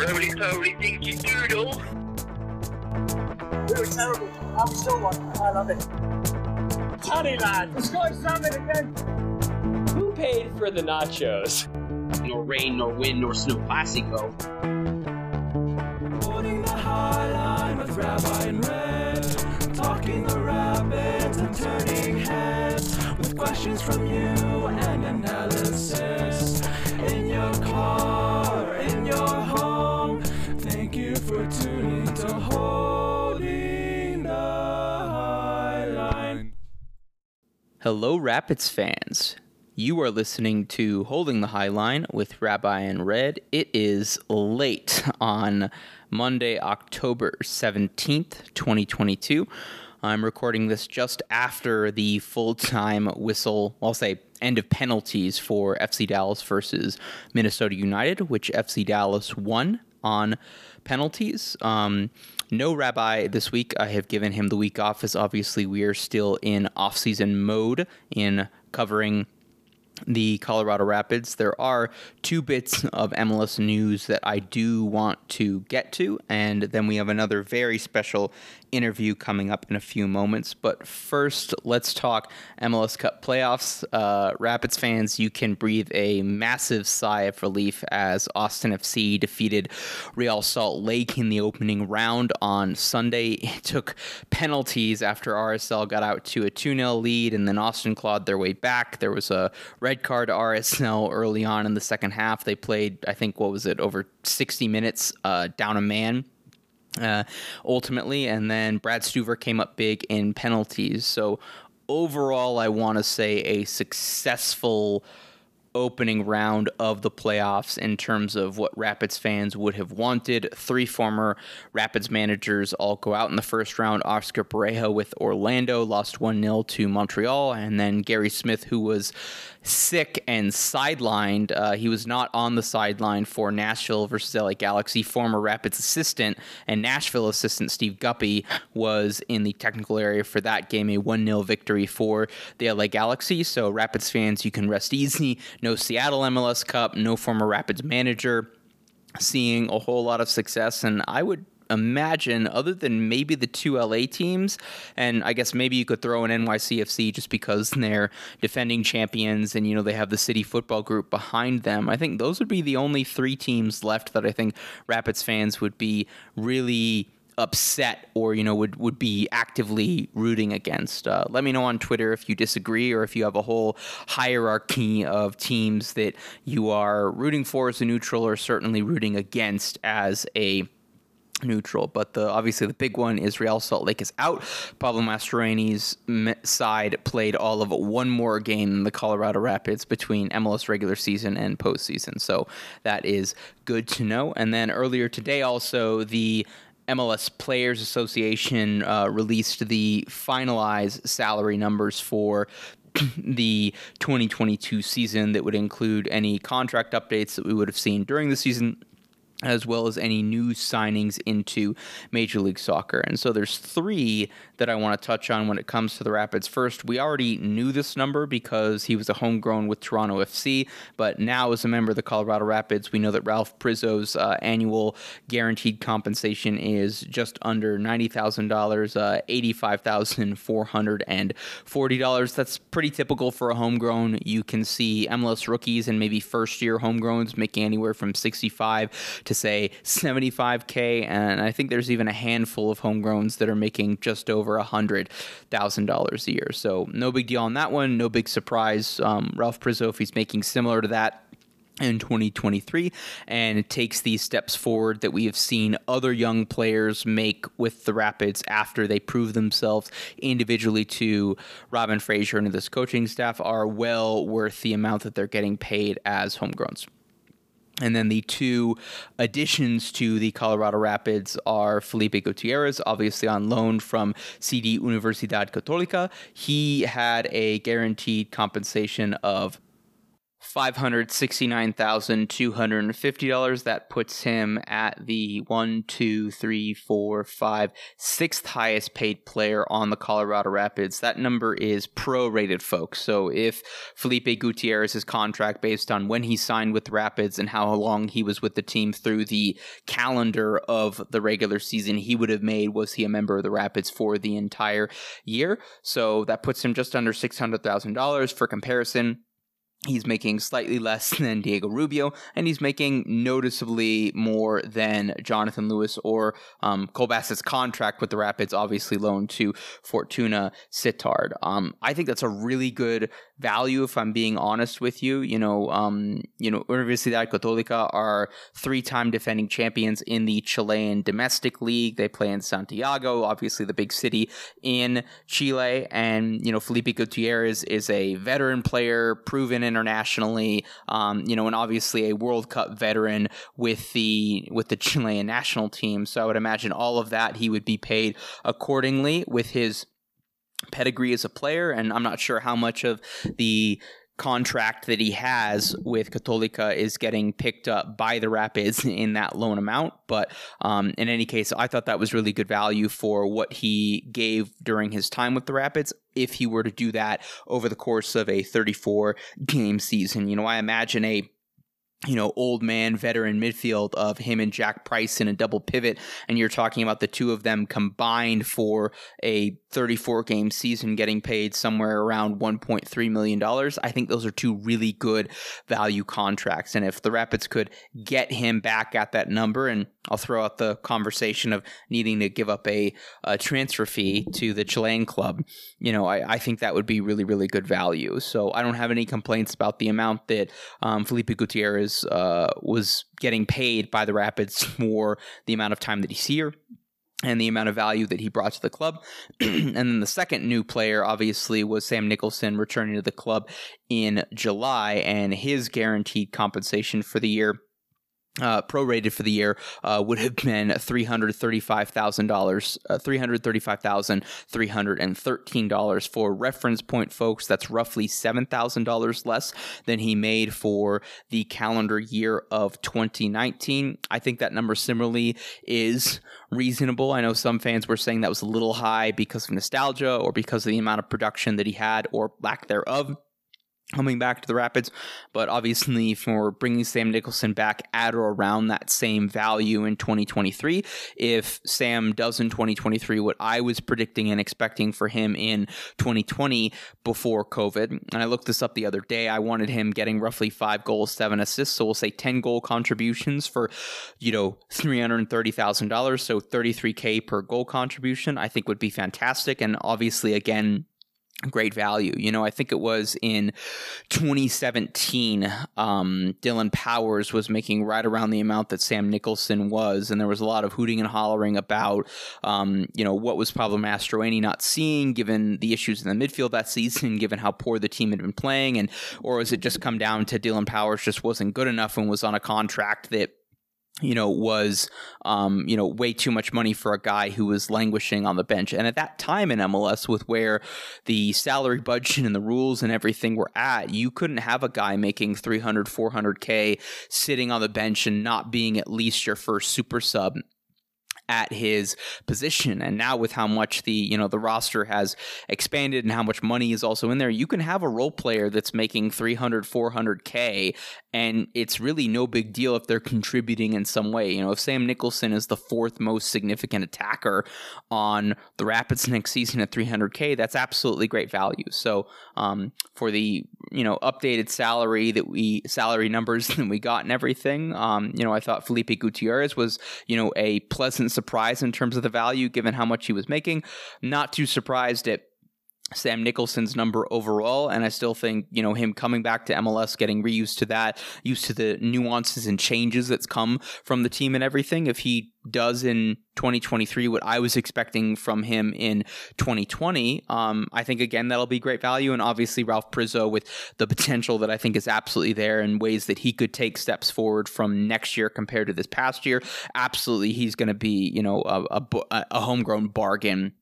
Holy think you doodle. We were terrible. I'm still one. I love it. Honey lad, the sky's salmon again. Who paid for the nachos? Nor rain, nor wind, nor snow classico. Holding the high line with Rabbi and Red, talking the rapids and turning heads with questions from you and analysis. In your car, in your home, thank you for tuning to Holding the High Line. Hello, Rapids fans. You are listening to Holding the High Line with Rabbi and Red. It is late on Monday, October 17th, 2022. I'm recording this just after the full-time whistle, I'll say end of penalties for FC Dallas versus Minnesota United, which FC Dallas won on penalties. No Rabbi this week. I have given him the week off as obviously we are still in off-season mode in covering the Colorado Rapids. There are two bits of MLS news that I do want to get to, and then we have another very special interview coming up in a few moments. But first, let's talk MLS Cup playoffs. Rapids fans, you can breathe a massive sigh of relief as Austin FC defeated Real Salt Lake in the opening round on Sunday. It took penalties after RSL got out to a 2-0 lead, and then Austin clawed their way back. There was a red card to RSL early on in the second half. They played, I think, over 60 minutes down a man. Ultimately, and then Brad Stuver came up big in penalties. So overall, I want to say a successful opening round of the playoffs in terms of what Rapids fans would have wanted. Three former Rapids managers all go out in the first round. Oscar Parejo with Orlando lost 1-0 to Montreal, and then Gary Smith, who was sick and sidelined. He was not on the sideline for Nashville versus LA Galaxy. Former Rapids assistant and Nashville assistant Steve Guppy was in the technical area for that game, a 1-0 victory for the LA Galaxy. So Rapids fans, you can rest easy. No Seattle MLS Cup, no former Rapids manager, seeing a whole lot of success, and I would imagine, other than maybe the two LA teams, and I guess maybe you could throw in NYCFC just because they're defending champions and, you know, they have the City Football Group behind them. I think those would be the only three teams left that I think Rapids fans would be really upset or, you know, would be actively rooting against. Let me know on Twitter if you disagree or if you have a whole hierarchy of teams that you are rooting for as a neutral or certainly rooting against as a neutral. But obviously the big one is Real Salt Lake is out. Pablo Mastroeni's side played all of one more game than the Colorado Rapids between MLS regular season and postseason. So that is good to know. And then earlier today also, the MLS Players Association released the finalized salary numbers for the 2022 season that would include any contract updates that we would have seen during the season, as well as any new signings into Major League Soccer. And so there's three that I want to touch on when it comes to the Rapids. First, we already knew this number because he was a homegrown with Toronto FC, but now as a member of the Colorado Rapids, we know that Ralph Prizzo's annual guaranteed compensation is just under $90,000, $85,440. That's pretty typical for a homegrown. You can see MLS rookies and maybe first-year homegrowns making anywhere from 65 to say $75K, and I think there's even a handful of homegrowns that are making just over $100,000 a year. So no big deal on that one. No big surprise. Ralph Prizzo, if he's making similar to that in 2023, and it takes these steps forward that we have seen other young players make with the Rapids after they prove themselves individually to Robin Fraser and this coaching staff, are well worth the amount that they're getting paid as homegrowns. And then the two additions to the Colorado Rapids are Felipe Gutierrez, obviously on loan from CD Universidad Católica. He had a guaranteed compensation of $569,250. That puts him at the 6th highest paid player on the Colorado Rapids. That number is prorated, folks. So if Felipe Gutierrez's contract, based on when he signed with the Rapids and how long he was with the team through the calendar of the regular season, he would have made, was he a member of the Rapids for the entire year. So that puts him just under $600,000. For comparison, he's making slightly less than Diego Rubio, and he's making noticeably more than Jonathan Lewis or Cole Bassett's contract with the Rapids, obviously loaned to Fortuna Sittard. I think that's a really good value, if I'm being honest with you. Universidad Católica are 3-time defending champions in the Chilean domestic league. They play in Santiago, obviously the big city in Chile, and Felipe Gutierrez is a veteran player, proven internationally, and obviously a World Cup veteran with the Chilean national team. So I would imagine all of that he would be paid accordingly with his pedigree as a player, and I'm not sure how much of the contract that he has with Católica is getting picked up by the Rapids in that loan amount. But in any case, I thought that was really good value for what he gave during his time with the Rapids, if he were to do that over the course of a 34-game season. I imagine a old man veteran midfield of him and Jack Price in a double pivot, and you're talking about the two of them combined for a 34-game season getting paid somewhere around $1.3 million. I think those are two really good value contracts, and if the Rapids could get him back at that number, and I'll throw out the conversation of needing to give up a transfer fee to the Chilean club, I think that would be really, really good value. So I don't have any complaints about the amount that Felipe Gutierrez was getting paid by the Rapids for the amount of time that he's here and the amount of value that he brought to the club. And then the second new player, obviously, was Sam Nicholson, returning to the club in July, and his guaranteed compensation for the year, prorated for the year, would have been $335,313. For reference point, folks, that's roughly $7,000 less than he made for the calendar year of 2019. I think that number similarly is reasonable. I know some fans were saying that was a little high because of nostalgia or because of the amount of production that he had, or lack thereof, coming back to the Rapids, but obviously for bringing Sam Nicholson back at or around that same value in 2023, if Sam does in 2023 what I was predicting and expecting for him in 2020 before COVID, and I looked this up the other day, I wanted him getting roughly 5 goals, 7 assists, so we'll say 10 goal contributions for, $330,000, so $33K per goal contribution, I think would be fantastic, and obviously, again, great value. I think it was in 2017, Dylan Powers was making right around the amount that Sam Nicholson was, and there was a lot of hooting and hollering about, what was Pablo Mastroeni not seeing, given the issues in the midfield that season, given how poor the team had been playing, or was it just come down to Dylan Powers just wasn't good enough and was on a contract that was, way too much money for a guy who was languishing on the bench. And at that time in MLS, with where the salary budget and the rules and everything were at, you couldn't have a guy making 300, 400K sitting on the bench and not being at least your first super sub at his position. And now with how much the roster has expanded and how much money is also in there, you can have a role player that's making 300, 400K, and it's really no big deal if they're contributing in some way. If Sam Nicholson is the 4th most significant attacker on the Rapids next season at 300K, that's absolutely great value. So for the updated salary numbers that we got and everything, I thought Felipe Gutierrez was a pleasant surprise in terms of the value, given how much he was making. Not too surprised at Sam Nicholson's number overall, and I still think, him coming back to MLS, getting reused to that, used to the nuances and changes that's come from the team and everything. If he does in 2023 what I was expecting from him in 2020, I think, again, that'll be great value. And obviously Ralph Prizzo, with the potential that I think is absolutely there in ways that he could take steps forward from next year compared to this past year, absolutely he's going to be, a homegrown bargain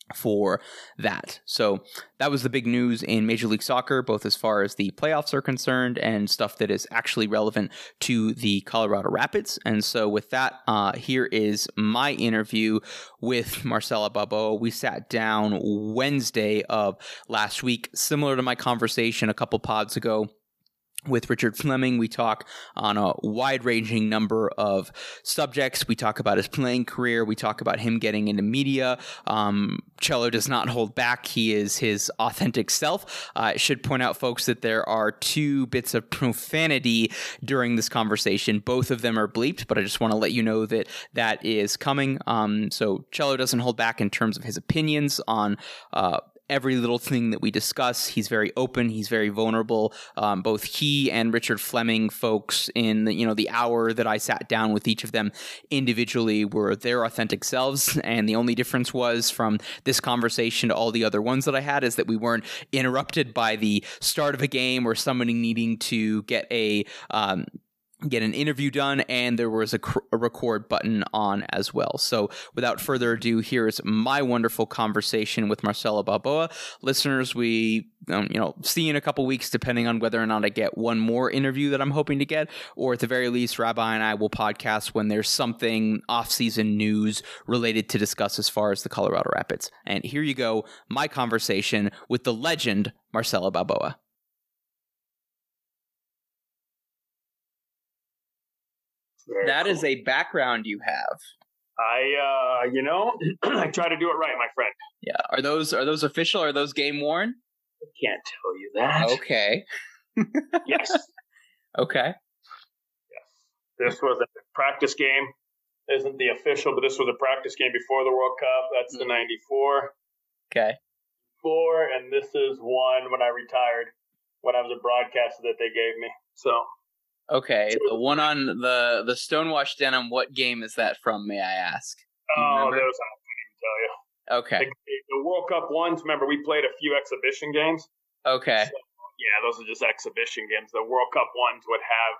for that. So that was the big news in Major League Soccer, both as far as the playoffs are concerned and stuff that is actually relevant to the Colorado Rapids. And so with that, here is my interview with Marcelo Balboa. We sat down Wednesday of last week, similar to my conversation a couple pods ago with Richard Fleming. We talk on a wide-ranging number of subjects. We talk about his playing career. We talk about him getting into media. Cello does not hold back. He is his authentic self. I should point out, folks, that there are 2 bits of profanity during this conversation. Both of them are bleeped, but I just want to let you know that that is coming. So Cello doesn't hold back in terms of his opinions on every little thing that we discuss. He's very open. He's very vulnerable. Both he and Richard Fleming, folks, in the hour that I sat down with each of them individually, were their authentic selves. And the only difference was from this conversation to all the other ones that I had is that we weren't interrupted by the start of a game or somebody needing to get an interview done, and there was a record button on as well. So without further ado, here is my wonderful conversation with Marcelo Balboa. Listeners, we see you in a couple weeks, depending on whether or not I get one more interview that I'm hoping to get, or at the very least, Rabbi and I will podcast when there's something off-season news related to discuss as far as the Colorado Rapids. And here you go, my conversation with the legend, Marcelo Balboa. That is a background you have. I try to do it right, my friend. Yeah. Are those official? Are those game worn? I can't tell you that. Okay. Yes. Okay. Yes. This was a practice game. Isn't the official, but this was a practice game before the World Cup. That's the 94. Okay. 4, and this is one when I retired, when I was a broadcaster that they gave me. So. Okay, the one on the Stonewashed denim, what game is that from, may I ask? Oh, those I couldn't even tell you. Okay. The World Cup ones, remember, we played a few exhibition games. Okay. So, yeah, those are just exhibition games. The World Cup ones would have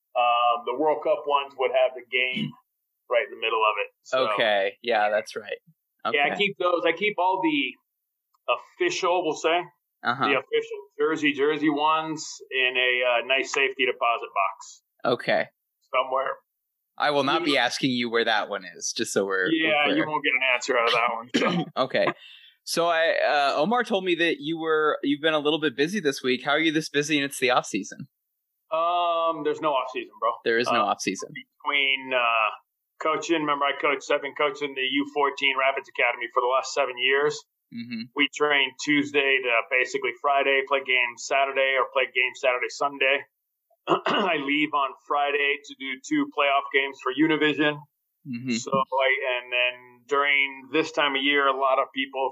the game right in the middle of it. So, okay, yeah, that's right. Okay. Yeah, I keep those. I keep all the official, we'll say. The official jersey ones in a nice safety deposit box. Okay. Somewhere. I will not be asking you where that one is, just so we're you clear. won't get an answer out of that one. Okay. So Omar told me that you've been a little bit busy this week. How are you this busy and it's the off season? There's no off season, bro. There is no off season. Between coaching, remember I've been coaching the U14 Rapids Academy for the last 7 years. Mm-hmm. We train Tuesday to basically Friday, play games Saturday, or play games Saturday, Sunday. I leave on Friday to do 2 playoff games for Univision. Mm-hmm. And then during this time of year, a lot of people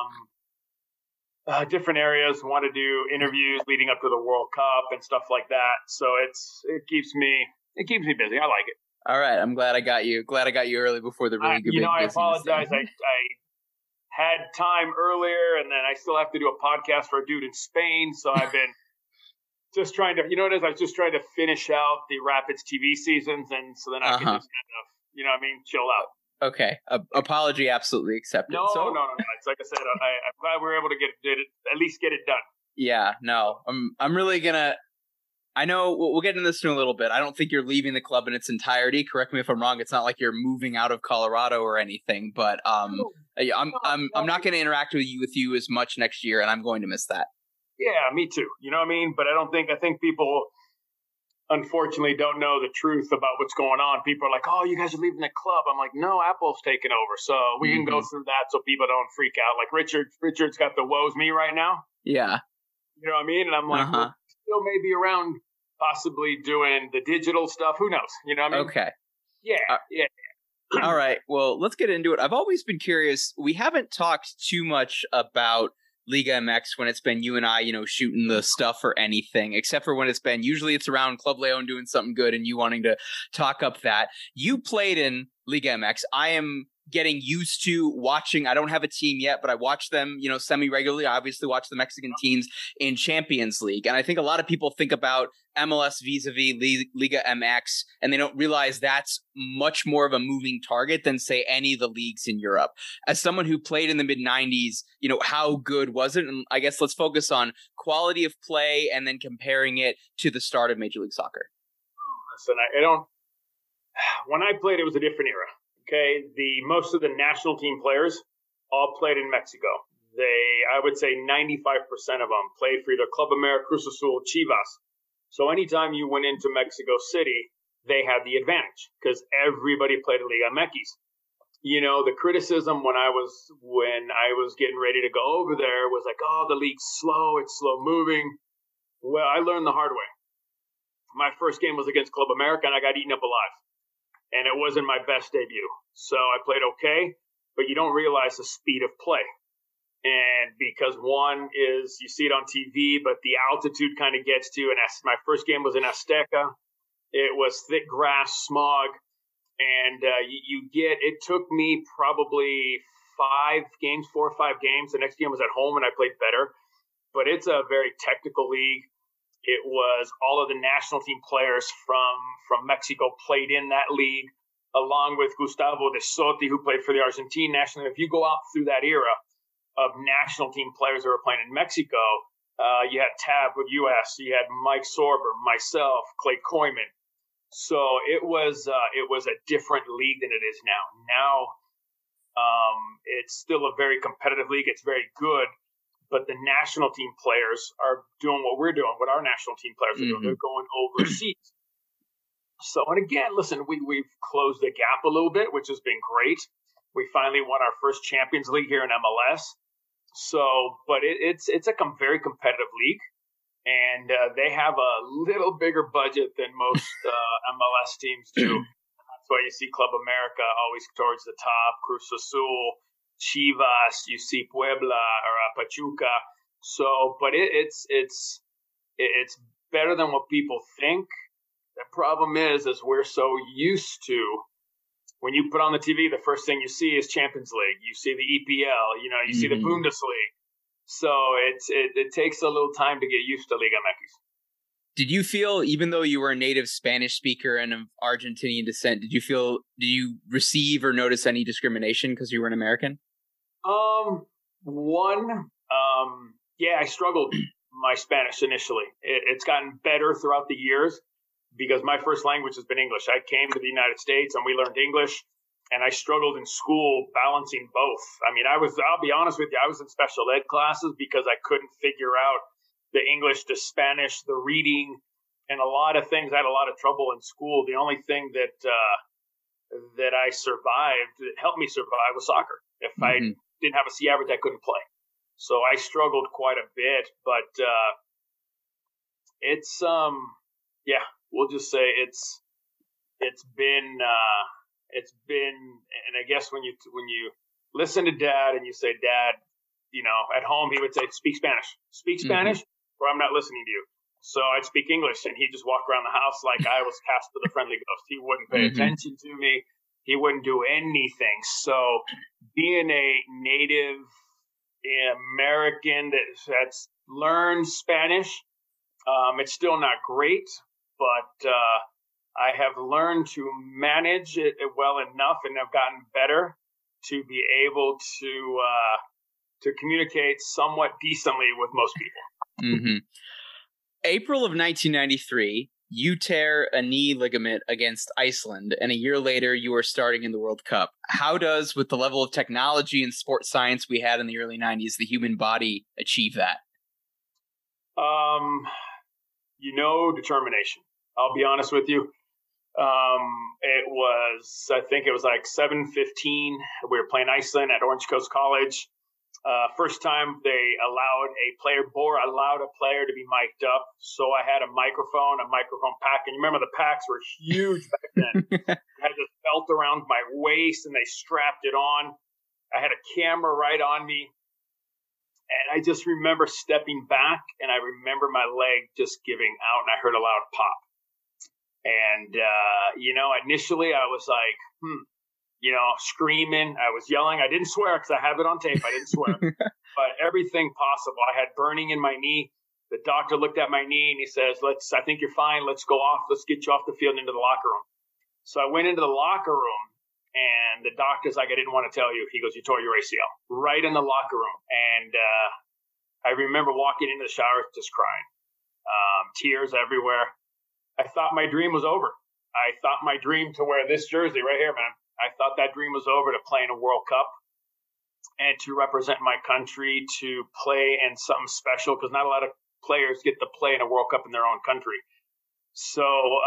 from different areas want to do interviews leading up to the World Cup and stuff like that. So it keeps me busy. I like it. All right, I'm glad I got you. Glad I got you early before the really good. I apologize. I had time earlier, and then I still have to do a podcast for a dude in Spain. So I've been just trying to, I was just trying to finish out the Rapids TV seasons, and so then I can just kind of, chill out. Okay, apology absolutely accepted. No. It's like I said, I'm glad we were able to at least get it done. Yeah, no, I'm really gonna. I know we'll get into this in a little bit. I don't think you're leaving the club in its entirety. Correct me if I'm wrong. It's not like you're moving out of Colorado or anything. But I'm not going to interact with you as much next year, and I'm going to miss that. Yeah, me too. You know what I mean? But I think people unfortunately don't know the truth about what's going on. People are like, "Oh, you guys are leaving the club." I'm like, "No, Apple's taking over, so we can go through that, so people don't freak out." Like Richard's got the woes me right now. Yeah, you know what I mean? And I'm like, well, still maybe around. Possibly doing the digital stuff. Who knows? You know what I mean? Okay. Yeah. All right. Well, let's get into it. I've always been curious. We haven't talked too much about Liga MX when it's been you and I, shooting the stuff or anything, except for when usually it's around Club Leon doing something good and you wanting to talk up that. You played in Liga MX. I am getting used to watching. I don't have a team yet, but I watch them, semi-regularly. I obviously watch the Mexican teams in Champions League. And I think a lot of people think about MLS vis-a-vis Liga MX, and they don't realize that's much more of a moving target than, say, any of the leagues in Europe. As someone who played in the mid-90s, how good was it? And I guess let's focus on quality of play and then comparing it to the start of Major League Soccer. Listen, when I played, it was a different era. Okay, most of the national team players all played in Mexico. I would say 95% of them played for either Club America, Cruz Azul, Chivas. So anytime you went into Mexico City, they had the advantage because everybody played in Liga MX. The criticism when I was getting ready to go over there was like, oh, the league's slow, it's slow moving. Well, I learned the hard way. My first game was against Club America, and I got eaten up alive. And it wasn't my best debut. So I played okay, but you don't realize the speed of play. And because one is, you see it on TV, but the altitude kind of gets to you. And my first game was in Azteca. It was thick grass, smog. And it took me probably 4 or 5 games. The next game was at home and I played better. But it's a very technical league. It was all of the national team players from Mexico played in that league, along with Gustavo de Sotti, who played for the Argentine national team. If you go out through that era of national team players who were playing in Mexico, you had Tab with U.S., you had Mike Sorber, myself, Clay Koyman. So it was a different league than it is now. Now it's still a very competitive league. It's very good. But the national team players are doing what we're doing, what our national team players are doing. They're going overseas. So, and again, listen, we've closed the gap a little bit, which has been great. We finally won our first Champions League here in MLS. So, but it's a very competitive league. And they have a little bigger budget than most MLS teams do. That's why you see Club America always towards the top, Cruz Azul, Chivas, you see Puebla or Pachuca. So, but it's better than what people think. The problem is we're so used to, when you put on the TV, the first thing you see is Champions League. You see the EPL, you see the Bundesliga. So it takes a little time to get used to Liga MX. Did you feel, even though you were a native Spanish speaker and of Argentinian descent, did you receive or notice any discrimination because you were an American? I struggled my Spanish initially. It's gotten better throughout the years because my first language has been English. I came to the United States and we learned English, and I struggled in school balancing both. I mean, I'll be honest with you, I was in special ed classes because I couldn't figure out the English to Spanish, the reading, and a lot of things. I had a lot of trouble in school. The only thing that I survived, that helped me survive, was soccer. If I didn't have a C average, I couldn't play. So I struggled quite a bit, but we'll just say it's been, and I guess when you listen to Dad and you say, Dad, at home he would say, speak Spanish, or I'm not listening to you. So I'd speak English, and he'd just walk around the house like I was Casper the Friendly Ghost. He wouldn't pay attention to me. He wouldn't do anything. So being a native American that's learned Spanish, it's still not great, but I have learned to manage it well enough and have gotten better to be able to communicate somewhat decently with most people. April of 1993, you tear a knee ligament against Iceland, and a year later you are starting in the World Cup. How does, with the level of technology and sports science we had in the early 90s, the human body achieve that? Determination. I'll be honest with you. I think it was like 7:15. We were playing Iceland at Orange Coast College. First time they allowed a player to be mic'd up. So I had a microphone pack. And you remember the packs were huge back then. I had this belt around my waist and they strapped it on. I had a camera right on me. And I just remember stepping back and I remember my leg just giving out and I heard a loud pop. And, initially I was like, screaming. I was yelling. I didn't swear because I have it on tape. I didn't swear. But everything possible. I had burning in my knee. The doctor looked at my knee and he says, I think you're fine. Let's go off. Let's get you off the field into the locker room. So I went into the locker room and the doctor's like, I didn't want to tell you. He goes, you tore your ACL right in the locker room. And I remember walking into the shower just crying, tears everywhere. I thought my dream was over. I thought my dream to wear this jersey right here, man. I thought that dream was over, to play in a World Cup and to represent my country, to play in something special, because not a lot of players get to play in a World Cup in their own country. So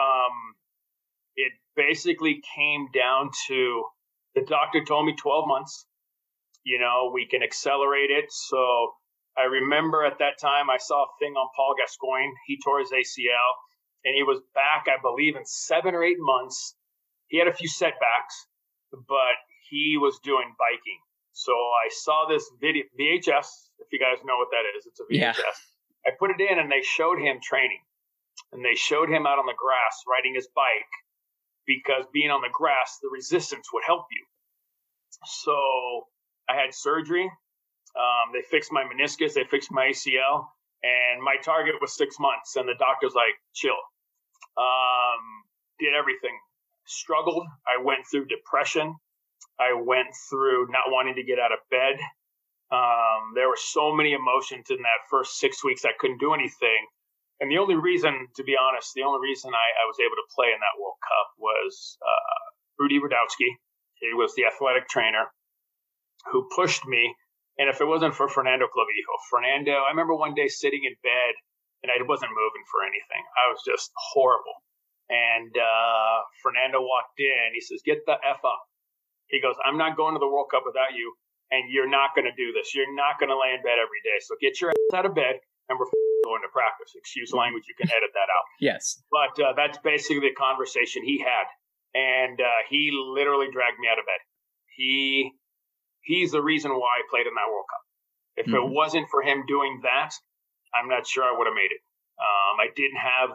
it basically came down to, the doctor told me 12 months, we can accelerate it. So I remember at that time I saw a thing on Paul Gascoigne. He tore his ACL and he was back, I believe, in 7 or 8 months. He had a few setbacks, but he was doing biking. So I saw this video, VHS, if you guys know what that is. It's a VHS. Yeah. I put it in and they showed him training. And they showed him out on the grass riding his bike, because being on the grass, the resistance would help you. So I had surgery. They fixed my meniscus. They fixed my ACL. And my target was 6 months. And the doctor's like, chill. Did everything. Struggled. I went through depression. I went through not wanting to get out of bed. There were so many emotions in that first 6 weeks. I couldn't do anything. And the only reason, to be honest, I was able to play in that World Cup was Rudy Radowski. He was the athletic trainer who pushed me. And if it wasn't for Fernando Clavijo, I remember one day sitting in bed and I wasn't moving for anything. I was just horrible. And Fernando walked in. He says, get the F up. He goes, I'm not going to the World Cup without you, and you're not going to do this. You're not going to lay in bed every day. So get your ass out of bed, and we're going to practice. Excuse language. You can edit that out. Yes. But that's basically the conversation he had. And he literally dragged me out of bed. He's the reason why I played in that World Cup. If it wasn't for him doing that, I'm not sure I would have made it. I didn't have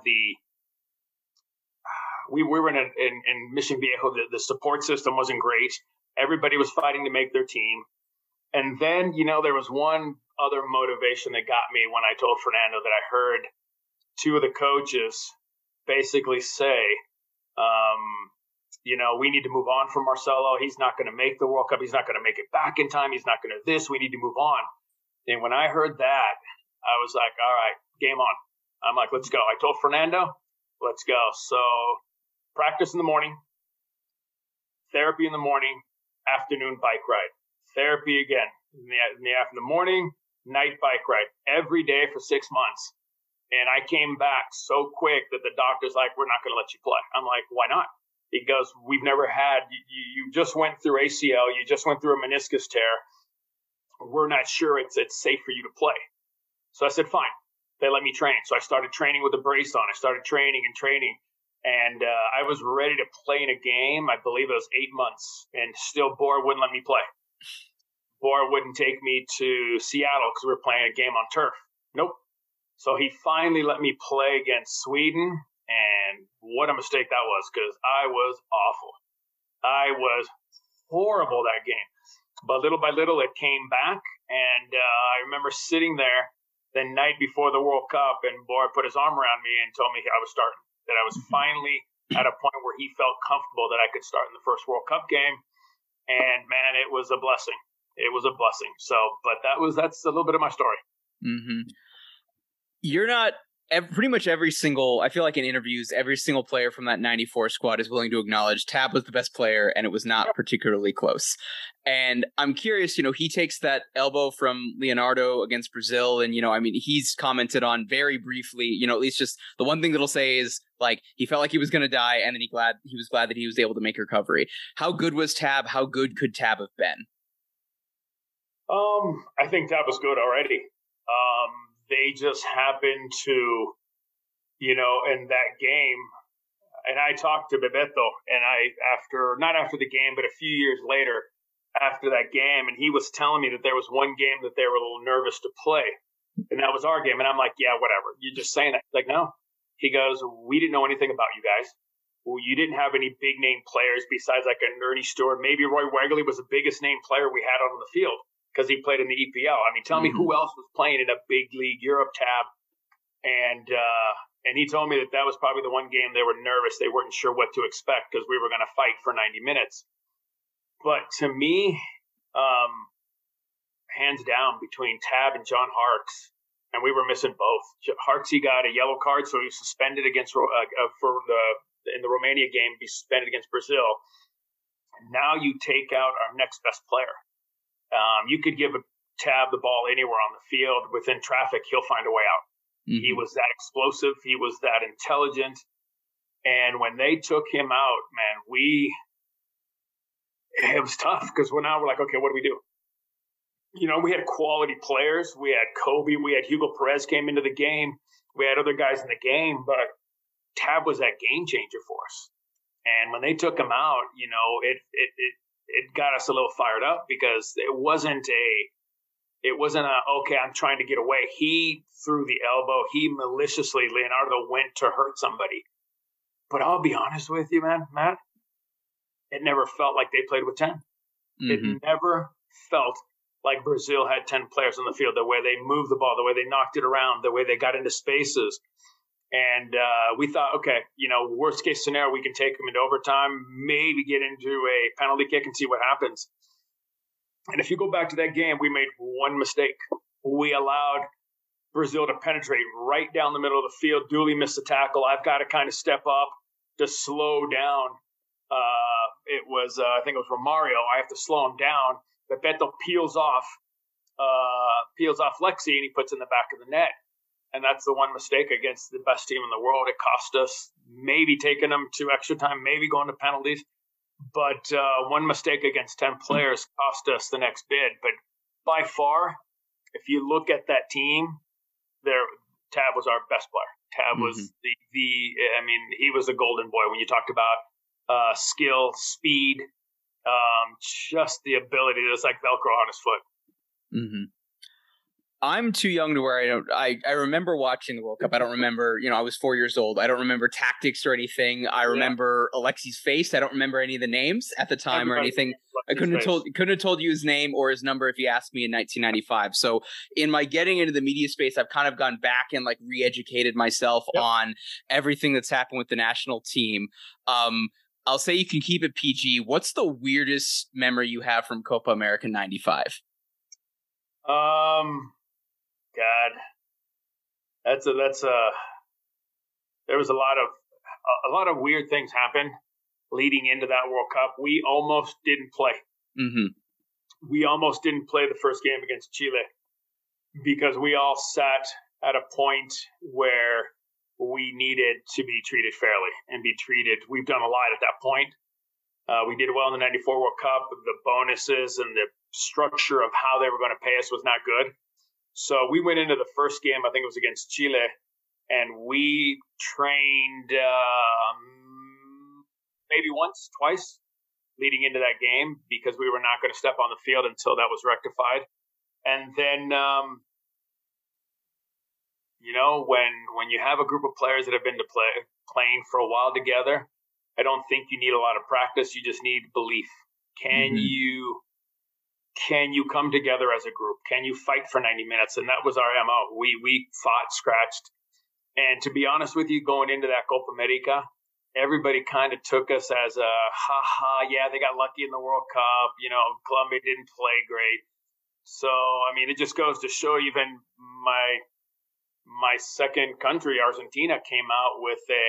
we were in Mission Viejo. The support system wasn't great. Everybody was fighting to make their team. And then, there was one other motivation that got me when I told Fernando that I heard two of the coaches basically say, we need to move on from Marcelo. He's not going to make the World Cup. He's not going to make it back in time. He's not going to this. We need to move on. And when I heard that, I was like, all right, game on. I'm like, let's go. I told Fernando, let's go. So practice in the morning, therapy in the morning, afternoon bike ride, therapy again in the morning, night bike ride, every day for 6 months. And I came back so quick that the doctor's like, we're not going to let you play. I'm like, why not? He goes, we've never had, you just went through ACL, you just went through a meniscus tear. We're not sure it's safe for you to play. So I said, fine. They let me train. So I started training with a brace on. I started training. And I was ready to play in a game. I believe it was 8 months. And still Bora wouldn't let me play. Bora wouldn't take me to Seattle because we were playing a game on turf. Nope. So he finally let me play against Sweden. And what a mistake that was, because I was awful. I was horrible that game. But little by little, it came back. And I remember sitting there the night before the World Cup, and Bora put his arm around me and told me I was starting, that I was finally at a point where he felt comfortable that I could start in the first World Cup game. And, man, it was a blessing. It was a blessing. So, but that's a little bit of my story. Mm-hmm. You're not pretty much every single, I feel like in interviews, every single player from that 94 squad is willing to acknowledge Tab was the best player and it was not particularly close. And I'm curious, he takes that elbow from Leonardo against Brazil. And, he's commented on very briefly, at least just the one thing that he'll say is like, he felt like he was going to die. And then he was glad that he was able to make recovery. How good was Tab? How good could Tab have been? I think Tab was good already. They just happened to, in that game, and I talked to Bebeto, and not after the game, but a few years later after that game, and he was telling me that there was one game that they were a little nervous to play, and that was our game. And I'm like, yeah, whatever. You're just saying that. Like, no. He goes, we didn't know anything about you guys. you didn't have any big name players besides like a Nerdy Stewart. Maybe Roy Wegerle was the biggest name player we had on the field because he played in the EPL. I mean, tell me who else was playing in a big league Europe tab. And he told me that was probably the one game they were nervous. They weren't sure what to expect because we were going to fight for 90 minutes. But to me, hands down between Tab and John Harkes, and we were missing both. Harkesy got a yellow card, so he was suspended against in the Romania game, be suspended against Brazil. And now you take out our next best player. You could give a Tab the ball anywhere on the field. Within traffic, he'll find a way out. Mm-hmm. He was that explosive. He was that intelligent. And when they took him out, man, it was tough because we're like, okay, what do we do? You know, we had quality players. We had Kobe. We had Hugo Perez came into the game. We had other guys in the game, but Tab was that game changer for us. And when they took him out, you know, it got us a little fired up because it wasn't okay, I'm trying to get away. He threw the elbow. He maliciously, Leonardo went to hurt somebody. But I'll be honest with you, man, Matt, it never felt like they played with 10. Mm-hmm. It never felt like Brazil had 10 players on the field, the way they moved the ball, the way they knocked it around, the way they got into spaces. And we thought, okay, you know, worst case scenario, we can take them into overtime, maybe get into a penalty kick and see what happens. And if you go back to that game, we made one mistake. We allowed Brazil to penetrate right down the middle of the field. Dooley missed the tackle. I've got to kind of step up to slow down. I think it was Romario. I have to slow him down. But Beto peels off Lexi, and he puts in the back of the net. And that's the one mistake against the best team in the world. It cost us maybe taking them to extra time, maybe going to penalties. But one mistake against 10 players cost us the next bid. But by far, if you look at that team, Tab was our best player. Tab was he was the golden boy when you talked about skill, speed, just the ability. It's like Velcro on his foot. Mm-hmm. I'm too young to where I remember watching the World Cup. I don't remember, I was 4 years old. I don't remember tactics or anything. I remember Alexi's face. I don't remember any of the names at the time or anything. I couldn't have told you his name or his number if you asked me in 1995. So in my getting into the media space, I've kind of gone back and like re-educated myself on everything that's happened with the national team. I'll say you can keep it PG. What's the weirdest memory you have from Copa America 95? God, there was a lot of weird things happen leading into that World Cup. We almost didn't play. Mm-hmm. We almost didn't play the first game against Chile because we all sat at a point where we needed to be treated fairly and be treated. We've done a lot at that point. We did well in the 94 World Cup. The bonuses and the structure of how they were going to pay us was not good. So we went into the first game, I think it was against Chile, and we trained maybe once, twice leading into that game because we were not going to step on the field until that was rectified. And then, when you have a group of players that have been playing for a while together, I don't think you need a lot of practice. You just need belief. Can you come together as a group? Can you fight for 90 minutes? And that was our MO. We fought, scratched. And to be honest with you, going into that Copa America, everybody kind of took us as a, yeah, they got lucky in the World Cup. Colombia didn't play great. So, it just goes to show even my second country, Argentina, came out with a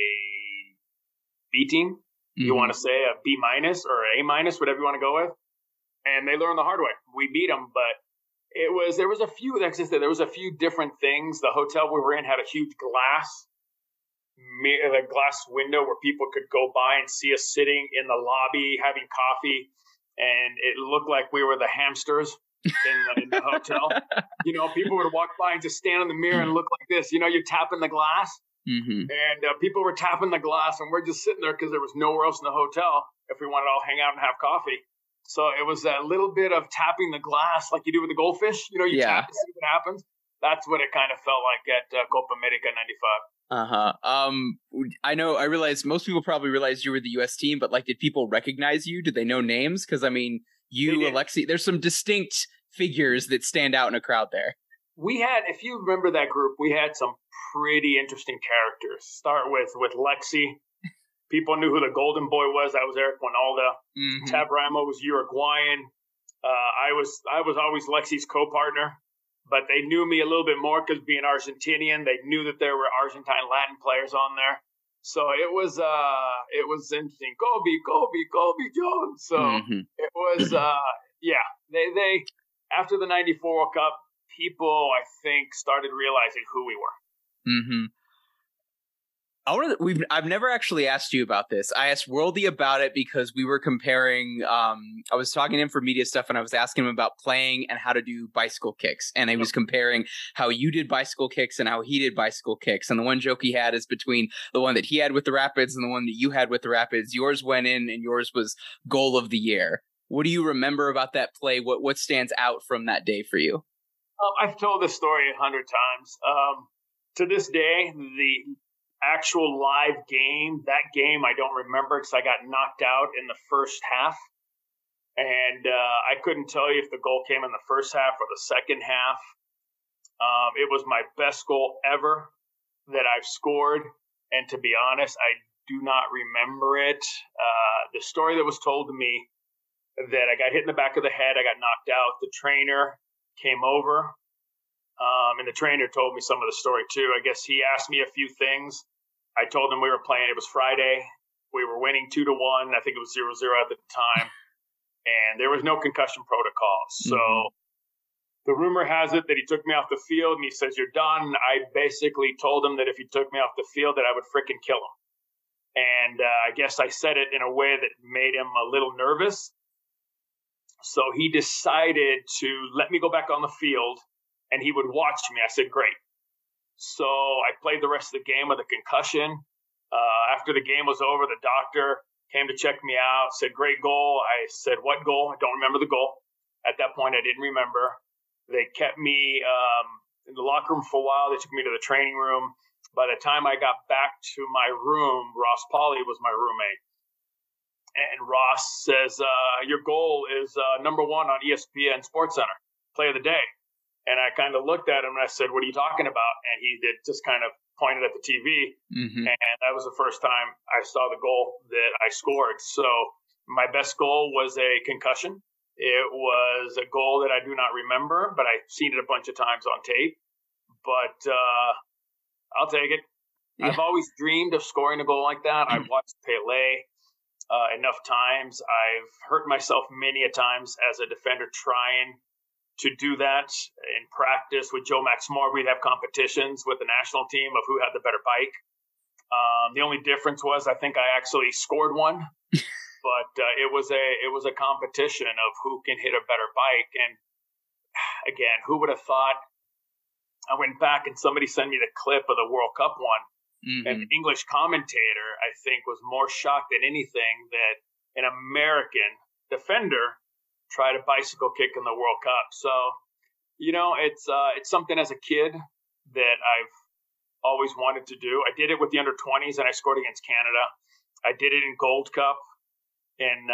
B team. Mm-hmm. You want to say a B- or A-, whatever you want to go with. And they learned the hard way. We beat them, but there was a few different things. The hotel we were in had a huge glass window where people could go by and see us sitting in the lobby having coffee, and it looked like we were the hamsters in the hotel. People would walk by and just stand in the mirror and look like this. You're tapping the glass, and people were tapping the glass, and we're just sitting there because there was nowhere else in the hotel if we wanted to all hang out and have coffee. So it was a little bit of tapping the glass like you do with the goldfish. You tap to see what happens. that's what it kind of felt like at Copa America '95. I realized most people probably realized you were the U.S. team, but like, did people recognize you? Did they know names? Because I mean, you, Alexi, there's some distinct figures that stand out in a crowd there. We had, if you remember that group, we had some pretty interesting characters. Start with Lexi. People knew who the golden boy was. That was Eric Winalda. Mm-hmm. Tab Ramo was Uruguayan. I was always Lexi's co-partner, but they knew me a little bit more because being Argentinian, they knew that there were Argentine Latin players on there. So it was interesting. Kobe Jones. So it was they after the '94 World Cup, people, I think, started realizing who we were. Mm-hmm. I've never actually asked you about this. I asked Worldy about it because we were comparing. I was talking to him for media stuff, and I was asking him about playing and how to do bicycle kicks. And I was comparing how you did bicycle kicks and how he did bicycle kicks. And the one joke he had is between the one that he had with the Rapids and the one that you had with the Rapids. Yours went in, and yours was goal of the year. What do you remember about that play? What stands out from that day for you? I've told this story 100 times. To this day, the actual live game, that game I don't remember because I got knocked out in the first half. And I couldn't tell you if the goal came in the first half or the second half. It was my best goal ever that I've scored. And to be honest, I do not remember it. The story that was told to me that I got hit in the back of the head, I got knocked out. The trainer came over, and the trainer told me some of the story too. I guess he asked me a few things. I told him we were playing. It was Friday. We were winning 2-1. I think it was 0-0 at the time, and there was no concussion protocol. So the rumor has it that he took me off the field, and he says, "You're done." I basically told him that if he took me off the field, that I would freaking kill him. And I guess I said it in a way that made him a little nervous. So he decided to let me go back on the field, and he would watch me. I said, "Great." So I played the rest of the game with a concussion. After the game was over, the doctor came to check me out, said, "Great goal." I said, "What goal?" I don't remember the goal. At that point, I didn't remember. They kept me in the locker room for a while. They took me to the training room. By the time I got back to my room, Ross Pauly was my roommate. And Ross says, "Your goal is number 1 on ESPN SportsCenter, play of the day." And I kind of looked at him and I said, "What are you talking about?" And he just kind of pointed at the TV. Mm-hmm. And that was the first time I saw the goal that I scored. So my best goal was a concussion. It was a goal that I do not remember, but I've seen it a bunch of times on tape. But I'll take it. Yeah. I've always dreamed of scoring a goal like that. I've watched Pele enough times. I've hurt myself many a times as a defender trying to do that in practice with Joe Max Moore. We'd have competitions with the national team of who had the better bike. The only difference was I think I actually scored one, but it was a competition of who can hit a better bike. And again, who would have thought? I went back and somebody sent me the clip of the World Cup one. Mm-hmm. And the English commentator, I think, was more shocked than anything that an American defender tried a bicycle kick in the World Cup. So, it's something as a kid that I've always wanted to do. I did it with the under-20s, and I scored against Canada. I did it in Gold Cup in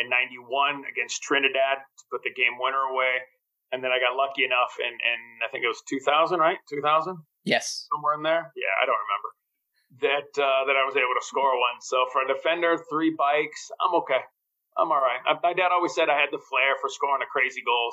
'91 against Trinidad to put the game winner away. And then I got lucky enough, and I think it was 2000, right? 2000? Yes. Somewhere in there? Yeah, I don't remember. That I was able to score one. So for a defender, 3 bikes, I'm okay. I'm all right. My dad always said I had the flair for scoring a crazy goal.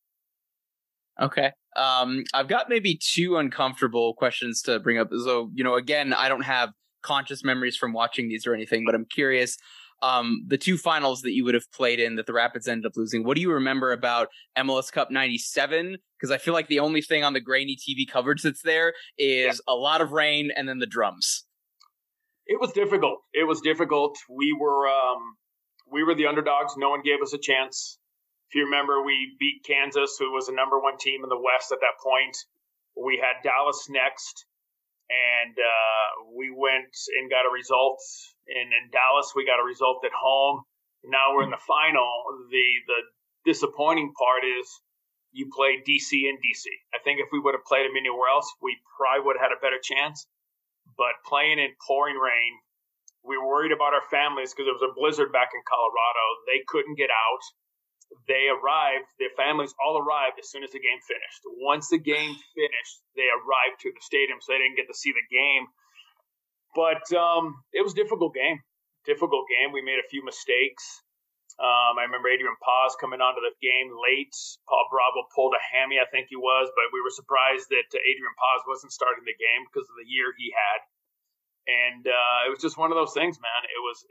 So. Okay. I've got maybe 2 uncomfortable questions to bring up. So, again, I don't have conscious memories from watching these or anything, but I'm curious. The 2 finals that you would have played in that the Rapids ended up losing, what do you remember about MLS Cup 97? Because I feel like the only thing on the grainy TV coverage that's there is a lot of rain and then the drums. It was difficult. We were the underdogs. No one gave us a chance. If you remember, we beat Kansas, who was the number 1 team in the West at that point. We had Dallas next, and we went and got a result. In Dallas, we got a result at home. Now we're in the final. The disappointing part is you play DC in DC. I think if we would have played them anywhere else, we probably would have had a better chance. But playing in pouring rain, we were worried about our families because there was a blizzard back in Colorado. They couldn't get out. They arrived, their families all arrived as soon as the game finished. Once the game finished, they arrived to the stadium, so they didn't get to see the game. But it was a difficult game. We made a few mistakes. I remember Adrian Paz coming onto the game late. Paul Bravo pulled a hammy, I think he was, but we were surprised that Adrian Paz wasn't starting the game because of the year he had. And it was just one of those things, man. It was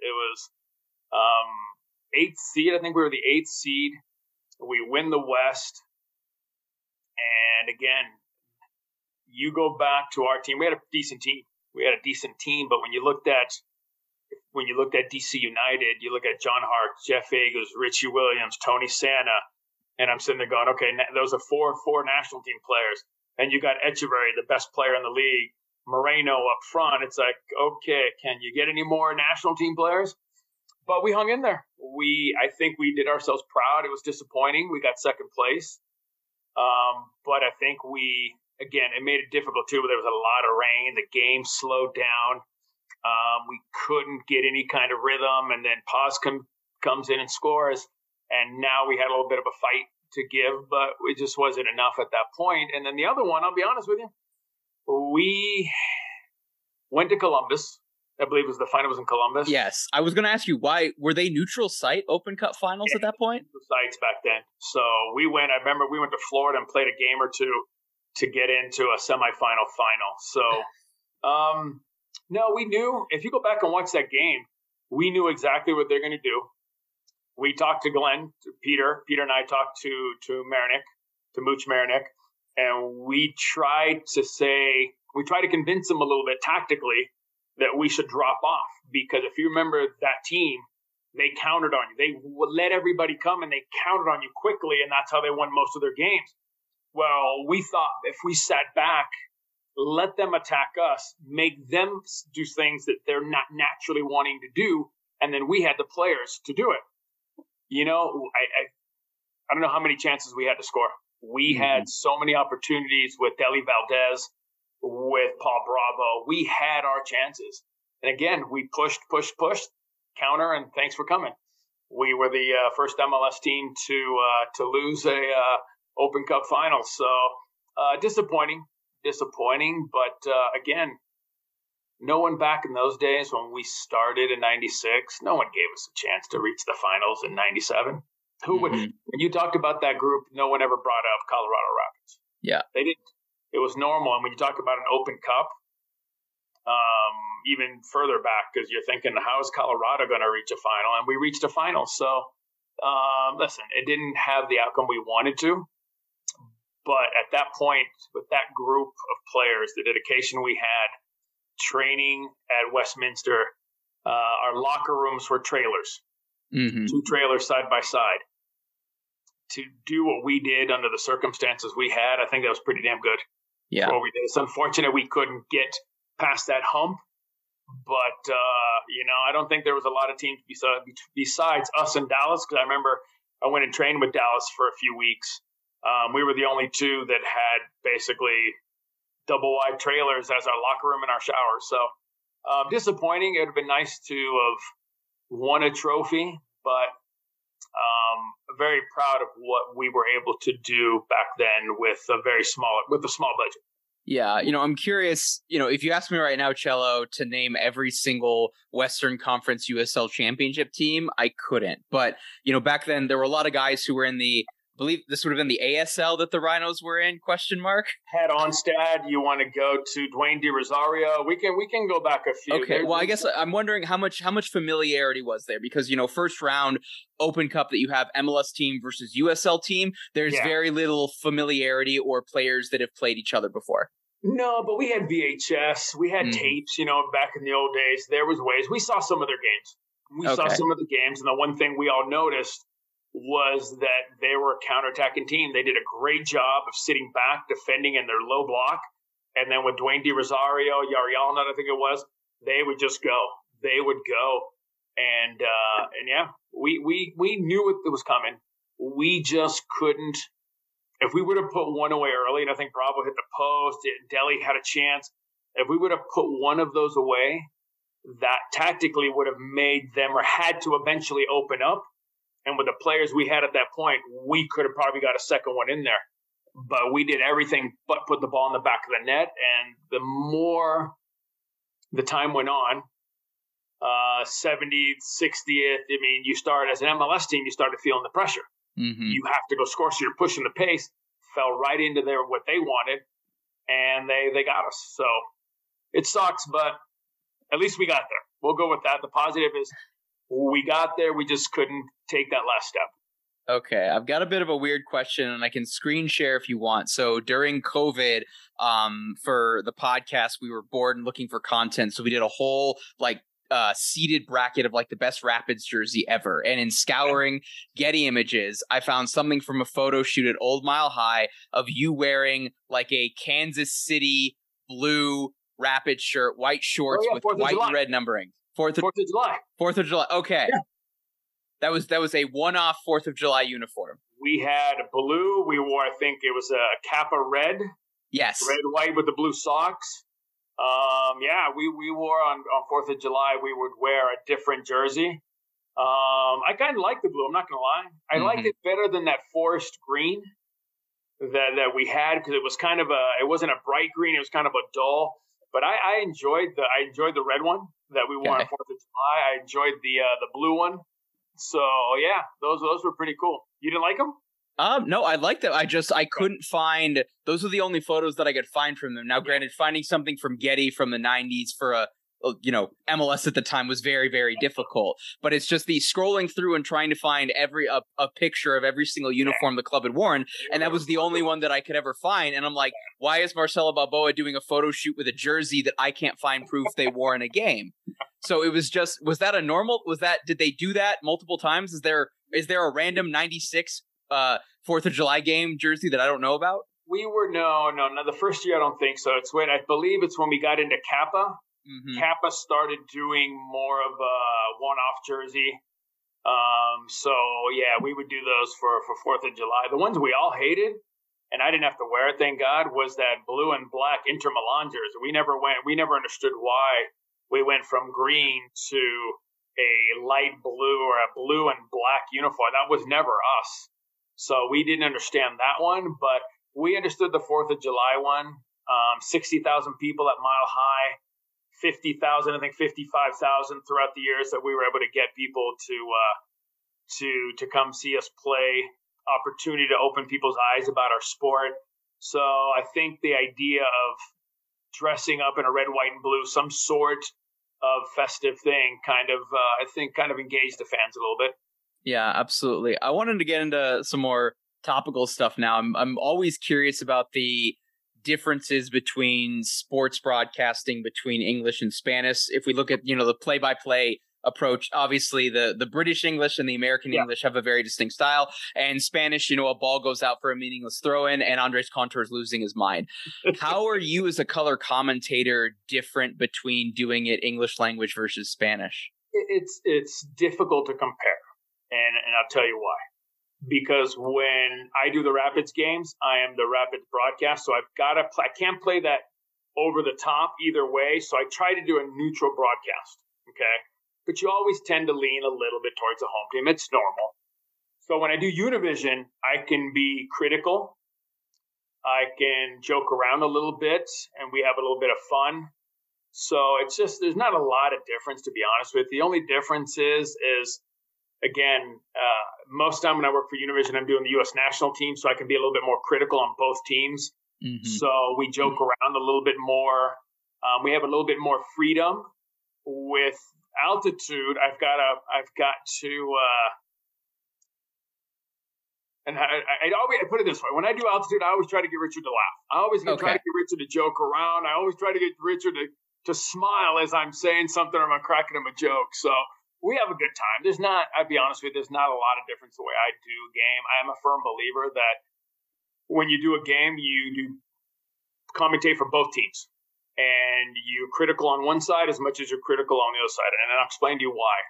8th seed. I think we were the 8th seed. We win the West. And again, you go back to our team. We had a decent team. But when you looked at DC United, you look at John Hart, Jeff Agos, Richie Williams, Tony Santa, and I'm sitting there going, okay, those are four national team players. And you got Echeverry, the best player in the league, Moreno up front. It's like, okay, can you get any more national team players? But we hung in there. I think we did ourselves proud. It was disappointing. We got second place. But I think it made it difficult too. There was a lot of rain. The game slowed down. We couldn't get any kind of rhythm. And then Paz comes in and scores. And now we had a little bit of a fight to give, but it just wasn't enough at that point. And then the other one, I'll be honest with you, we went to Columbus. I believe the final was in Columbus. Yes. I was going to ask you, why were they neutral site Open Cup finals at that point? Neutral sites back then. So I remember we went to Florida and played a game or two to get into a semifinal final. So, no, we knew. If you go back and watch that game, we knew exactly what they're going to do. We talked to Glenn, to Peter. Peter and I talked to Marinick, to Mooch Marinick, and we tried to convince him a little bit tactically that we should drop off, because if you remember that team, they countered on you. They let everybody come and they countered on you quickly, and that's how they won most of their games. Well, we thought if we sat back, let them attack us, make them do things that they're not naturally wanting to do, and then we had the players to do it. You know, I don't know how many chances we had to score. We had so many opportunities with Deli Valdez, with Paul Bravo. We had our chances. And again, we pushed, counter, and thanks for coming. We were the first MLS team to lose a Open Cup final. So disappointing. But again, no one back in those days when we started in 96, no one gave us a chance to reach the finals in 97. Who would? When you talked about that group, no one ever brought up Colorado Rapids. Yeah. They didn't. It was normal. And when you talk about an Open Cup, even further back, because you're thinking, how is Colorado going to reach a final? And we reached a final. So, listen, it didn't have the outcome we wanted to. But at that point, with that group of players, the dedication we had, training at Westminster, our locker rooms were trailers, 2 trailers side by side. To do what we did under the circumstances we had, I think that was pretty damn good. Yeah. What we did. It's unfortunate we couldn't get past that hump, but I don't think there was a lot of teams besides us in Dallas, because I remember I went and trained with Dallas for a few weeks. We were the only 2 that had basically double wide trailers as our locker room and our shower. So disappointing. It would have been nice to have won a trophy, but very proud of what we were able to do back then with a small budget. Yeah, I'm curious, if you ask me right now, Cello, to name every single Western Conference USL Championship team, I couldn't. But, back then there were a lot of guys who were in I believe this would have been the ASL that the Rhinos were in, ? Had Onstad, you want to go to Dwayne De Rosario. We can go back a few. Okay, well, I guess I'm wondering how much familiarity was there? Because, first round Open Cup that you have MLS team versus USL team, there's very little familiarity or players that have played each other before. No, but we had VHS. We had tapes, back in the old days. There was ways. We saw some of their games. Saw some of the games, and the one thing we all noticed was that they were a counterattacking team. They did a great job of sitting back, defending in their low block. And then with Dwayne De Rosario, Yari Alnut, I think it was, they would just go. They would go. And yeah, we knew it was coming. We just couldn't if we would have put one away early, and I think Bravo hit the post, and Delhi had a chance, if we would have put one of those away, that tactically would have made them or had to eventually open up. And with the players we had at that point, we could have probably got a second one in there. But we did everything but put the ball in the back of the net. And the more the time went on, 70th, 60th, I mean, you start as an MLS team, you started feeling the pressure. Mm-hmm. You have to go score, so you're pushing the pace. Fell right into what they wanted, and they got us. So it sucks, but at least we got there. We'll go with that. The positive is we got there. We just couldn't take that last step. Okay, I've got a bit of a weird question, and I can screen share if you want. So during COVID, for the podcast, we were bored and looking for content, so we did a whole seeded bracket of the best Rapids jersey ever. And in scouring Getty Images, I found something from a photo shoot at Old Mile High of you wearing a Kansas City blue Rapids shirt, white shorts with white and red numbering. 4th of July. 4th of July. Okay. Yeah. That was a one-off 4th of July uniform. We had blue. We wore, I think it was a Kappa red. Yes. Red, white with the blue socks. We wore on 4th of July, we would wear a different jersey. I kind of like the blue, I'm not going to lie. I liked it better than that forest green that we had, because it was kind of it wasn't a bright green, it was kind of a dull. But I enjoyed the red one that we wore on 4th of July. I enjoyed the blue one. So yeah, those were pretty cool. You didn't like them? No, I liked them. I couldn't find, those are the only photos that I could find from them. Now, granted, finding something from Getty from the 90s for MLS at the time was very, very difficult. But it's just the scrolling through and trying to find a picture of every single uniform the club had worn. And that was the only one that I could ever find. And I'm like, why is Marcelo Balboa doing a photo shoot with a jersey that I can't find proof they wore in a game? So it was just, did they do that multiple times? Is there a random 96 4th of July game jersey that I don't know about? We were no. The first year I don't think so. It's when we got into Kappa. Mm-hmm. Kappa started doing more of a one-off jersey. So yeah, we would do those for 4th of July. The ones we all hated, and I didn't have to wear it, thank God, was that blue and black Inter Milan jersey. We never understood why we went from green to a light blue or a blue and black uniform. That was never us. So we didn't understand that one, but we understood the 4th of July one. 60,000 people at Mile High, 50,000, I think 55,000 throughout the years that we were able to get people to come see us play. Opportunity to open people's eyes about our sport. So I think the idea of dressing up in a red, white, and blue, some sort of festive thing, kind of engaged the fans a little bit. Yeah, absolutely. I wanted to get into some more topical stuff now. I'm always curious about the differences between sports broadcasting between English and Spanish. If we look at, the play-by-play approach, obviously the British English and the American English have a very distinct style, and Spanish, a ball goes out for a meaningless throw-in and Andres Contor is losing his mind. How are you as a color commentator different between doing it English language versus Spanish? It's difficult to compare, and I'll tell you why. Because when I do the Rapids games, I am the Rapids broadcast, so I can't play that over the top either way, so I try to do a neutral broadcast, okay? But you always tend to lean a little bit towards the home team. It's normal. So when I do Univision, I can be critical. I can joke around a little bit, and we have a little bit of fun. So it's just, there's not a lot of difference, to be honest with you. The only difference is again, most of the time when I work for Univision, I'm doing the U.S. national team, so I can be a little bit more critical on both teams. Mm-hmm. So we joke around a little bit more. We have a little bit more freedom. With altitude, I've got to, and I always put it this way: when I do altitude, I always try to get Richard to laugh. I always try to get Richard to joke around. I always try to get Richard to smile as I'm saying something or I'm cracking him a joke. So we have a good time. I'll be honest with you, there's not a lot of difference the way I do a game. I am a firm believer that when you do a game, you do commentate for both teams. And you're critical on one side as much as you're critical on the other side. And I'll explain to you why.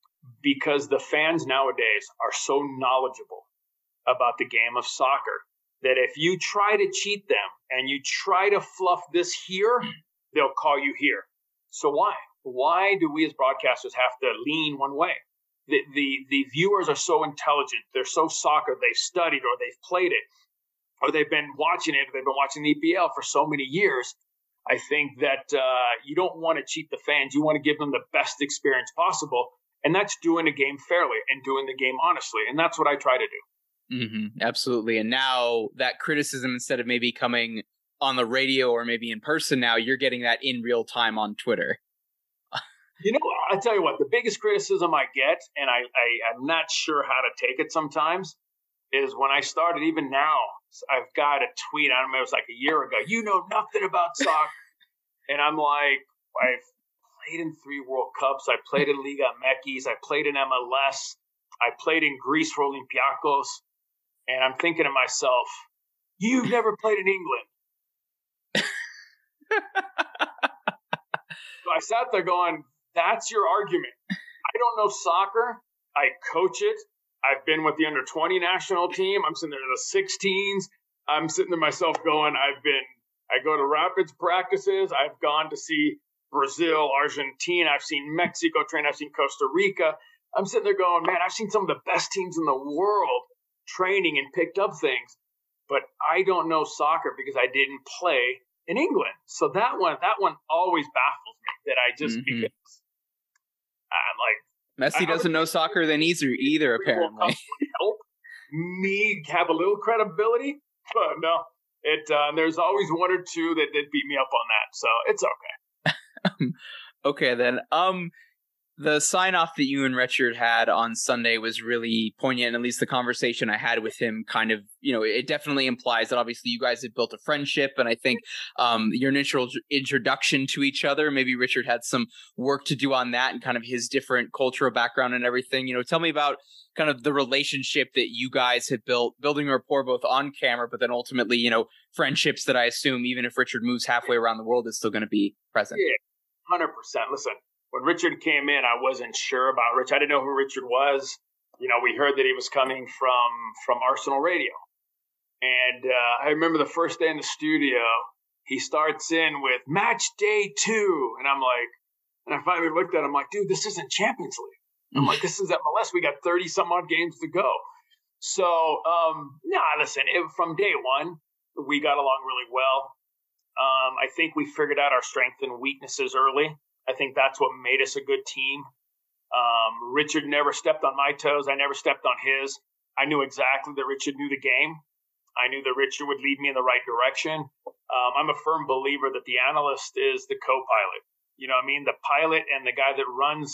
Because the fans nowadays are so knowledgeable about the game of soccer that if you try to cheat them and you try to fluff this here, they'll call you here. So why? Why do we as broadcasters have to lean one way? The viewers are so intelligent. They're so soccer. They've studied or they've played it or they've been watching it. They've been watching the EPL for so many years. I think that you don't want to cheat the fans. You want to give them the best experience possible. And that's doing the game fairly and doing the game honestly. And that's what I try to do. Mm-hmm, absolutely. And now that criticism, instead of maybe coming on the radio or maybe in person, now you're getting that in real time on Twitter. You know, I tell you what, the biggest criticism I get, and I'm not sure how to take it sometimes, is when I started, even now, I've got a tweet, I don't know, it was like a year ago, you know nothing about soccer. And I'm like, I've played in 3 World Cups. I played in Liga MX. I played in MLS. I played in Greece for Olympiacos. And I'm thinking to myself, you've never played in England. So I sat there going, that's your argument. I don't know soccer. I coach it. I've been with the under-20 national team. I'm sitting there in the 16s. I'm sitting there myself going, I go to Rapids practices. I've gone to see Brazil, Argentina. I've seen Mexico train. I've seen Costa Rica. I'm sitting there going, man, I've seen some of the best teams in the world training and picked up things. But I don't know soccer because I didn't play in England. So that one always baffles me that I just, because I'm like, Messi doesn't know soccer then either apparently. Would help me have a little credibility, but no, there's always one or two that beat me up on that, so it's okay. Okay then. The sign-off that you and Richard had on Sunday was really poignant. At least the conversation I had with him kind of, it definitely implies that obviously you guys had built a friendship. And I think your initial introduction to each other, maybe Richard had some work to do on that and kind of his different cultural background and everything. Tell me about kind of the relationship that you guys have built, building a rapport both on camera, but then ultimately, friendships that I assume even if Richard moves halfway around the world is still going to be present. Yeah, 100%. Listen. When Richard came in, I wasn't sure about Rich. I didn't know who Richard was. We heard that he was coming from Arsenal Radio. And I remember the first day in the studio, he starts in with match day 2. And I'm like, and I finally looked at him like, dude, this isn't Champions League. I'm like, this is MLS. We got 30 some odd games to go. So, listen, from day one, we got along really well. I think we figured out our strengths and weaknesses early. I think that's what made us a good team. Richard never stepped on my toes. I never stepped on his. I knew exactly that Richard knew the game. I knew that Richard would lead me in the right direction. I'm a firm believer that the analyst is the co-pilot. You know what I mean? The pilot and the guy that runs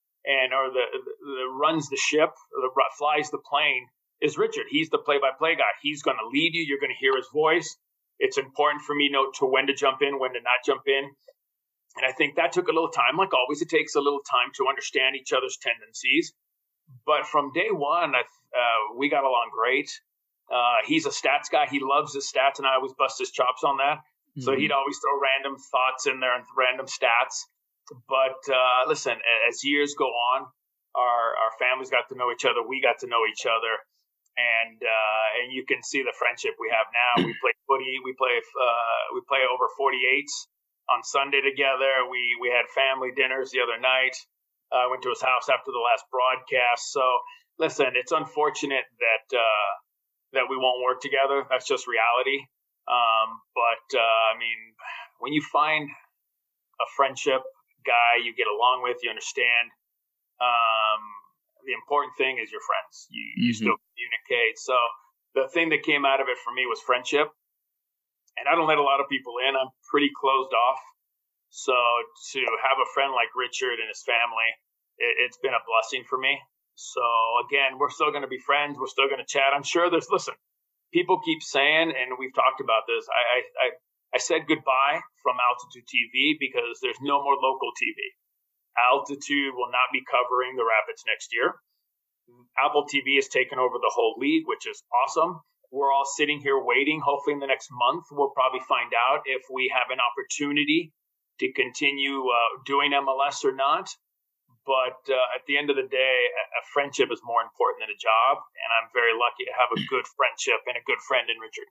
runs the ship, or flies the plane, is Richard. He's the play-by-play guy. He's going to lead you. You're going to hear his voice. It's important for me to know when to jump in, when to not jump in. And I think that took a little time. Like always, it takes a little time to understand each other's tendencies. But from day one, we got along great. He's a stats guy. He loves his stats, and I always bust his chops on that. Mm-hmm. So he'd always throw random thoughts in there and random stats. But listen, as years go on, our families got to know each other. We got to know each other. And you can see the friendship we have now. We play footy. We play over 48s. On Sunday together, we had family dinners the other night. I went to his house after the last broadcast. So, listen, it's unfortunate that we won't work together. That's just reality. But when you find a friendship guy you get along with, you understand, the important thing is your friends. You still communicate. So, the thing that came out of it for me was friendship. And I don't let a lot of people in. I'm pretty closed off. So to have a friend like Richard and his family, it's been a blessing for me. So again, we're still going to be friends. We're still going to chat. I'm sure people keep saying, and we've talked about this, I said goodbye from Altitude TV because there's no more local TV. Altitude will not be covering the Rapids next year. Apple TV has taken over the whole league, which is awesome. We're all sitting here waiting. Hopefully in the next month, we'll probably find out if we have an opportunity to continue doing MLS or not. But at the end of the day, a friendship is more important than a job. And I'm very lucky to have a good friendship and a good friend in Richard.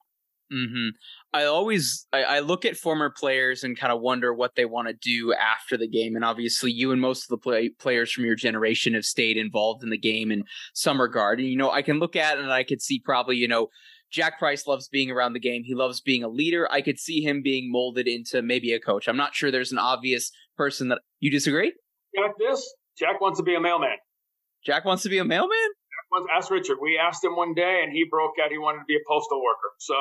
I look at former players and kind of wonder what they want to do after the game. And obviously you and most of the players from your generation have stayed involved in the game in some regard. And, I can look at it and I could see probably, Jack Price loves being around the game. He loves being a leader. I could see him being molded into maybe a coach. I'm not sure there's an obvious person that you disagree. Jack wants to be a mailman. Jack wants to be a mailman? Ask Richard. We asked him one day and he broke out he wanted to be a postal worker. So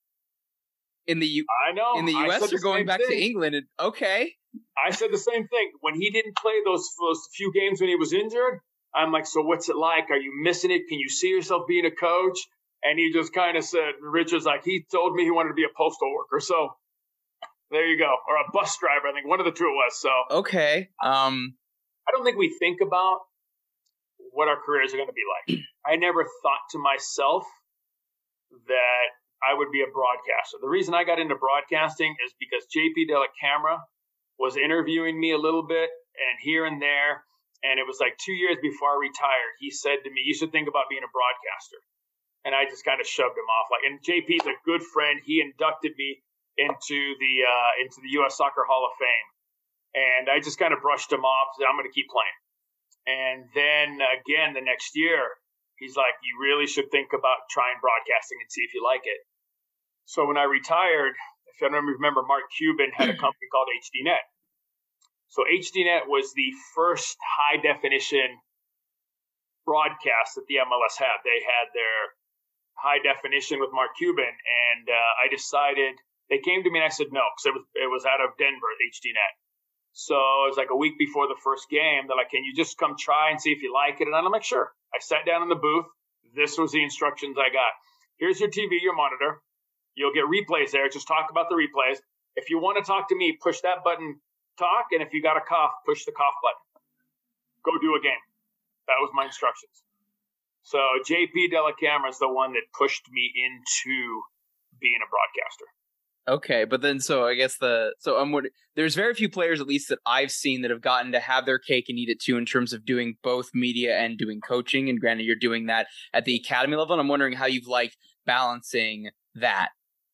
in the US or going back to England. Okay. I said the same thing. When he didn't play those few games when he was injured, I'm like, so what's it like? Are you missing it? Can you see yourself being a coach? And he just kind of said, Richard's like, he told me he wanted to be a postal worker. So there you go. Or a bus driver. I think one of the two it was. So okay. I don't think we think about what our careers are going to be like. I never thought to myself that I would be a broadcaster. The reason I got into broadcasting is because JP Dellacamera was interviewing me a little bit and here and there. And it was like 2 years before I retired. He said to me, you should think about being a broadcaster. And I just kind of shoved him off. And JP's a good friend. He inducted me into the U.S. Soccer Hall of Fame. And I just kind of brushed him off. Said, I'm going to keep playing. And then again, the next year, he's like, you really should think about trying broadcasting and see if you like it. So when I retired, if I remember, Mark Cuban had a company called HDNet. So HDNet was the first high-definition broadcast that the MLS had. They had their high definition with Mark Cuban, and I decided, they came to me and I said no, because it was out of Denver, HDNet. So it was like a week before the first game. They're like, can you just come try and see if you like it? And I'm like, sure. I sat down in the booth. This was the instructions I got. Here's your TV, your monitor. You'll get replays there. Just talk about the replays. If you want to talk to me, push that button, talk. And if you got a cough, push the cough button. Go do a game. That was my instructions. So JP Dellacamera is the one that pushed me into being a broadcaster. Okay, but then I guess there's very few players, at least that I've seen, that have gotten to have their cake and eat it too in terms of doing both media and doing coaching. And granted, you're doing that at the academy level. And I'm wondering how you've liked balancing that.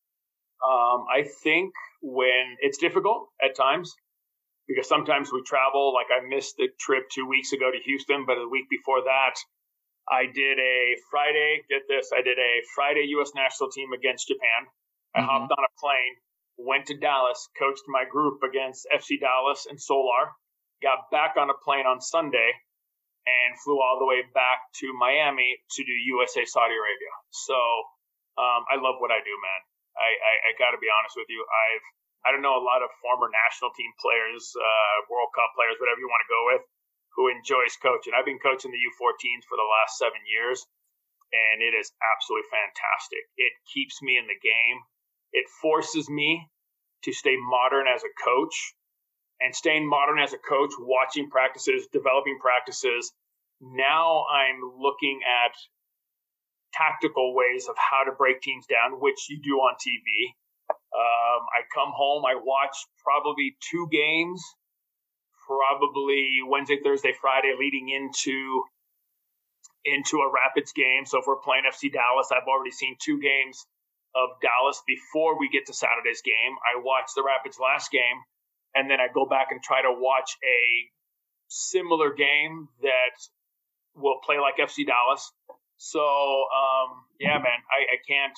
I think when it's difficult at times, because sometimes we travel. Like I missed the trip 2 weeks ago to Houston, but the week before that, I did a Friday. Get this, I did a Friday U.S. national team against Japan. I hopped on a plane, went to Dallas, coached my group against FC Dallas and Solar, got back on a plane on Sunday, and flew all the way back to Miami to do USA Saudi Arabia. So I love what I do, man. I got to be honest with you. I don't know a lot of former national team players, World Cup players, whatever you want to go with, who enjoys coaching. I've been coaching the U14s for the last 7 years, and it is absolutely fantastic. It keeps me in the game. It forces me to stay modern as a coach, and staying modern as a coach, watching practices, developing practices. Now I'm looking at tactical ways of how to break teams down, which you do on TV. I come home, I watch probably 2 games, probably Wednesday, Thursday, Friday, leading into a Rapids game. So if we're playing FC Dallas, I've already seen 2 games of Dallas before we get to Saturday's game. I watch the Rapids last game, and then I go back and try to watch a similar game that will play like FC Dallas. So, yeah, man, I can't,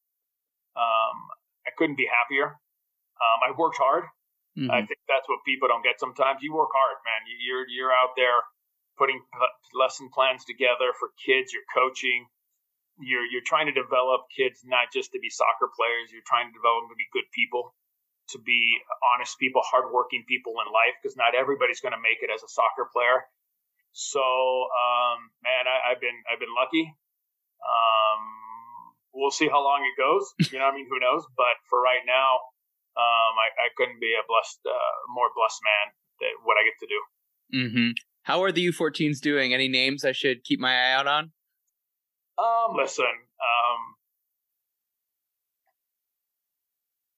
I couldn't be happier. I've worked hard. Mm-hmm. I think that's what people don't get sometimes. You work hard, man. You're out there putting lesson plans together for kids. You're coaching. You're trying to develop kids not just to be soccer players. You're trying to develop them to be good people, to be honest people, hardworking people in life, because not everybody's going to make it as a soccer player. So, man, I've been lucky. We'll see how long it goes. You know what I mean? Who knows? But for right now, I couldn't be a more blessed man than what I get to do. Mm-hmm. How are the U14s doing? Any names I should keep my eye out on? Listen,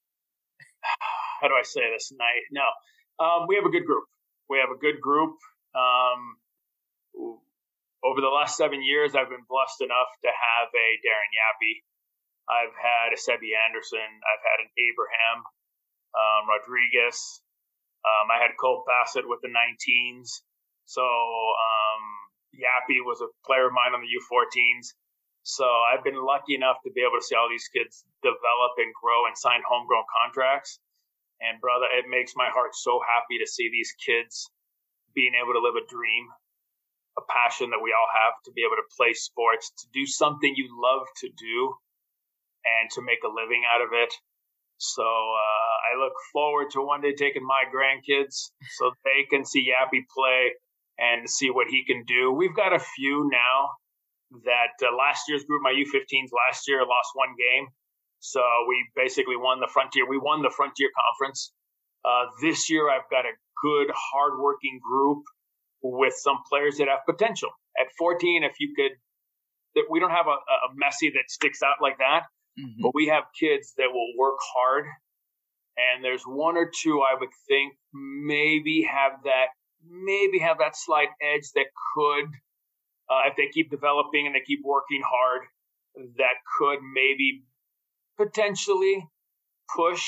how do I say this? No, we have a good group. Over the last 7 years, I've been blessed enough to have a Darren Yappy. I've had a Sebi Anderson. I've had an Abraham Rodriguez. I had Cole Bassett with the 19s. So Yappy was a player of mine on the U14s. So I've been lucky enough to be able to see all these kids develop and grow and sign homegrown contracts. And brother, it makes my heart so happy to see these kids being able to live a dream, a passion that we all have, to be able to play sports, to do something you love to do, and to make a living out of it. So I look forward to one day taking my grandkids so they can see Yappy play and see what he can do. We've got a few now that last year's group, my U15s last year, lost one game. So we basically won the Frontier. We won the Frontier Conference. This year, I've got a good, hardworking group with some players that have potential. At 14, if you could, we don't have a Messi that sticks out like that, but we have kids that will work hard. And there's one or two I would think maybe have that slight edge that could, if they keep developing and they keep working hard, that could maybe potentially push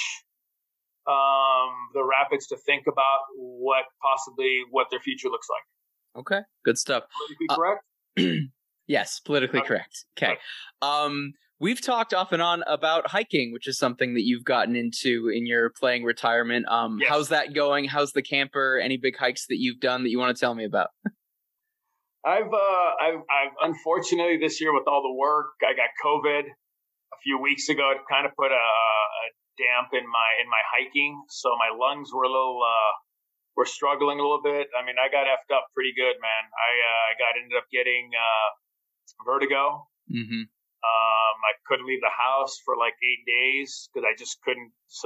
the Rapids to think about what their future looks like. Okay, good stuff. Politically correct? Yes, politically correct. Okay. We've talked off and on about hiking, which is something that you've gotten into in your playing retirement. Yes. How's that going? How's the camper? Any big hikes that you've done that you want to tell me about? I've unfortunately this year with all the work, I got COVID a few weeks ago. It kind of put a damp in my hiking, so my lungs were were struggling a little bit. I mean, I got effed up pretty good, man. I ended up getting vertigo. Mm-hmm. I couldn't leave the house for like 8 days because I just couldn't. So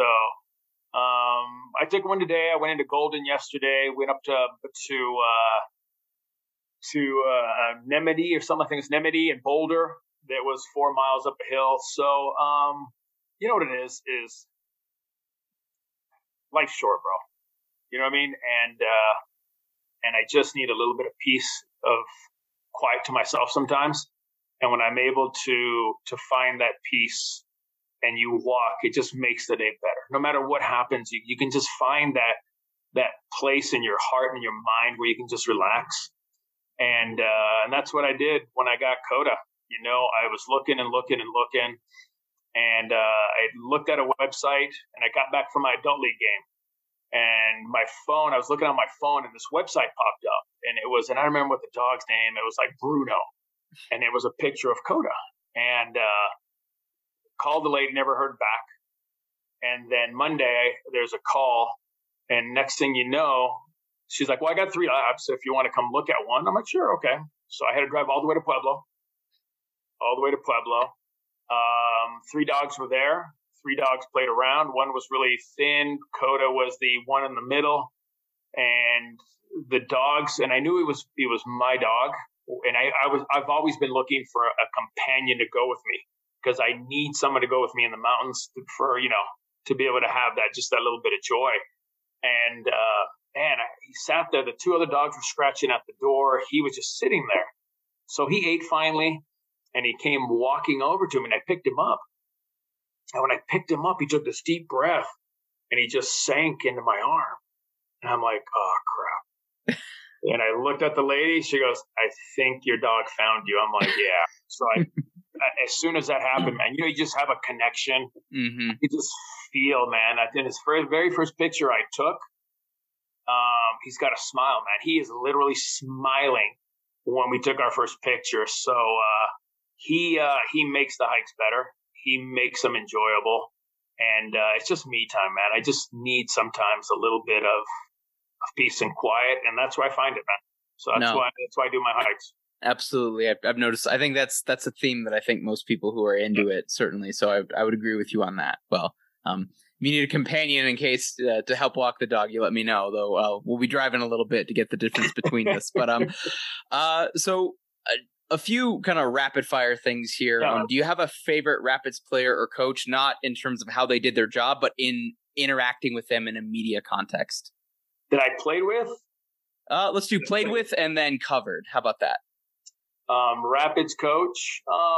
I took one today. I went into Golden yesterday. Went up to Nemedy or something. I think it's Nemedy and Boulder. That was 4 miles up a hill. So you know what it is life's short, bro. You know what I mean? And I just need a little bit of peace of quiet to myself sometimes. And when I'm able to find that peace and you walk, it just makes the day better. No matter what happens, you can just find that place in your heart and your mind where you can just relax. And that's what I did when I got COTA. You know, I was looking and looking and looking, and I looked at a website, and I got back from my adult league game. And my phone, I was looking on my phone, and this website popped up, and I remember what the dog's name, it was like Bruno. And it was a picture of COTA. And called the lady, never heard back. And then Monday, there's a call. And next thing you know, she's like, well, I got 3 labs. If you want to come look at one. I'm like, sure, okay. So I had to drive all the way to Pueblo. 3 dogs were there. 3 dogs played around. One was really thin. COTA was the one in the middle. And the dogs, and I knew it was my dog. And I've always been looking for a companion to go with me because I need someone to go with me in the mountains to be able to have that little bit of joy. And he sat there. The 2 other dogs were scratching at the door. He was just sitting there. So he ate finally, and he came walking over to me, and I picked him up. And when I picked him up, he took this deep breath, and he just sank into my arm. And I'm like, oh, crap. And I looked at the lady. She goes, I think your dog found you. I'm like, yeah. So as soon as that happened, man, you just have a connection. Mm-hmm. You just feel, man. I think his very first picture I took, he's got a smile, man. He is literally smiling when we took our first picture. So he makes the hikes better. He makes them enjoyable. And it's just me time, man. I just need sometimes a little bit of peace and quiet, and that's where I find it, man. So that's why I do my hikes. Absolutely. I've noticed. I think that's a theme that I think most people who are into it, certainly. So I would agree with you on that. Well, if you need a companion in case to help walk the dog, you let me know, though. We'll be driving a little bit to get the difference between us. But so a few kind of rapid fire things here. Do you have a favorite Rapids player or coach, not in terms of how they did their job, but in interacting with them in a media context? That I played with? Let's do played with and then covered. How about that? Rapids coach.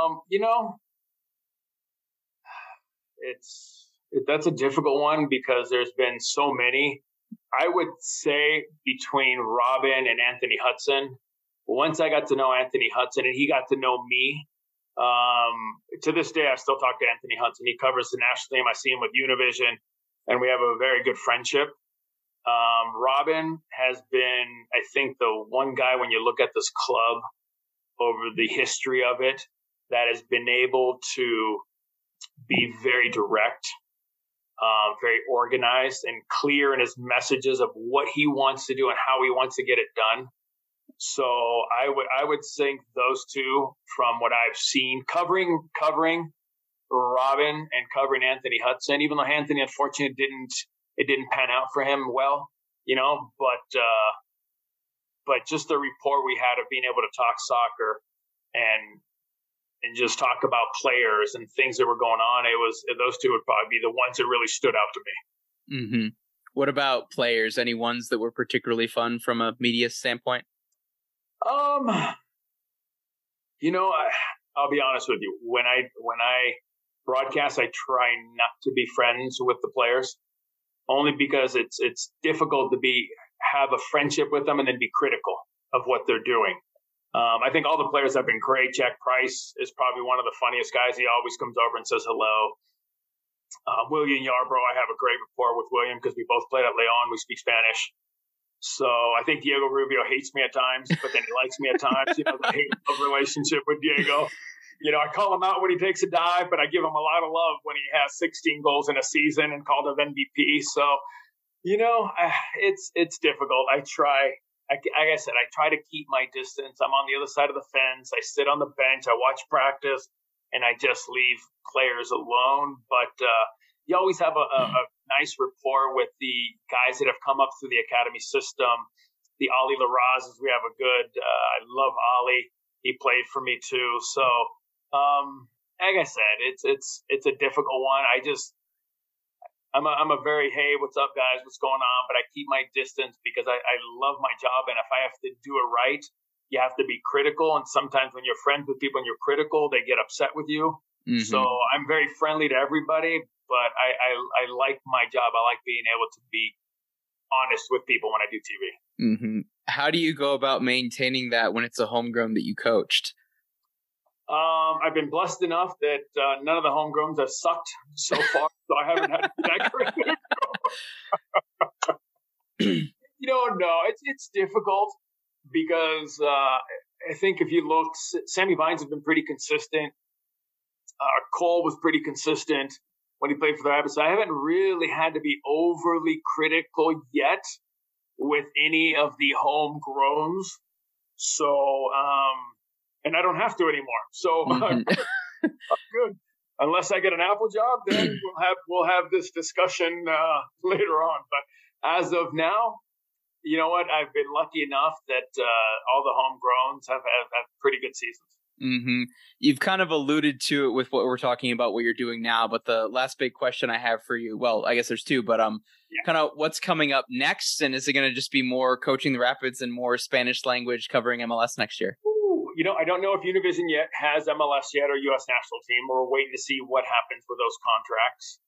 That's a difficult one because there's been so many. I would say between Robin and Anthony Hudson. Once I got to know Anthony Hudson and he got to know me, to this day, I still talk to Anthony Hudson. He covers the national team. I see him with Univision, and we have a very good friendship. Robin has been, I think, the one guy when you look at this club over the history of it that has been able to be very direct, very organized and clear in his messages of what he wants to do and how he wants to get it done. So I would think those two from what I've seen covering Robin and covering Anthony Hudson, even though Anthony unfortunately didn't pan out for him well, but just the rapport we had of being able to talk soccer and just talk about players and things that were going on, those two would probably be the ones that really stood out to me. Mm-hmm. What about players? Any ones that were particularly fun from a media standpoint? I'll be honest with you. When I broadcast, I try not to be friends with the players, only because it's difficult to have a friendship with them and then be critical of what they're doing. I think all the players have been great. Jack Price is probably one of the funniest guys. He always comes over and says hello. William Yarbrough, I have a great rapport with William because we both played at Leon. We speak Spanish. So I think Diego Rubio hates me at times, but then he likes me at times. The hate-love relationship with Diego. I call him out when he takes a dive, but I give him a lot of love when he has 16 goals in a season and called him MVP. So, it's difficult. I try. Like I said, I try to keep my distance. I'm on the other side of the fence. I sit on the bench. I watch practice, and I just leave players alone. But you always have a nice rapport with the guys that have come up through the academy system. The Ali Larazes, we have a good. I love Ali. He played for me too. So, like I said, it's a difficult one. I'm a very, hey, what's up, guys? What's going on? But I keep my distance because I love my job. And if I have to do it right, you have to be critical. And sometimes when you're friends with people and you're critical, they get upset with you. Mm-hmm. So I'm very friendly to everybody, but I like my job. I like being able to be honest with people when I do TV. Mm-hmm. How do you go about maintaining that when it's a homegrown that you coached? I've been blessed enough that none of the homegrowns have sucked so far, so I haven't had that great. No, it's difficult because I think if you look, Sammy Vines has been pretty consistent. Cole was pretty consistent when he played for the Rapids. So I haven't really had to be overly critical yet with any of the homegrowns. So, and I don't have to anymore. So I'm good. Unless I get an Apple job, then we'll have this discussion later on. But as of now, you know what? I've been lucky enough that all the homegrowns have pretty good seasons. Mm-hmm. You've kind of alluded to it with what we're talking about, what you're doing now. But the last big question I have for you, well, I guess there's two, but kind of what's coming up next, and is it going to just be more coaching the Rapids and more Spanish language covering MLS next year? I don't know if Univision yet has MLS yet or U.S. national team. We're waiting to see what happens with those contracts.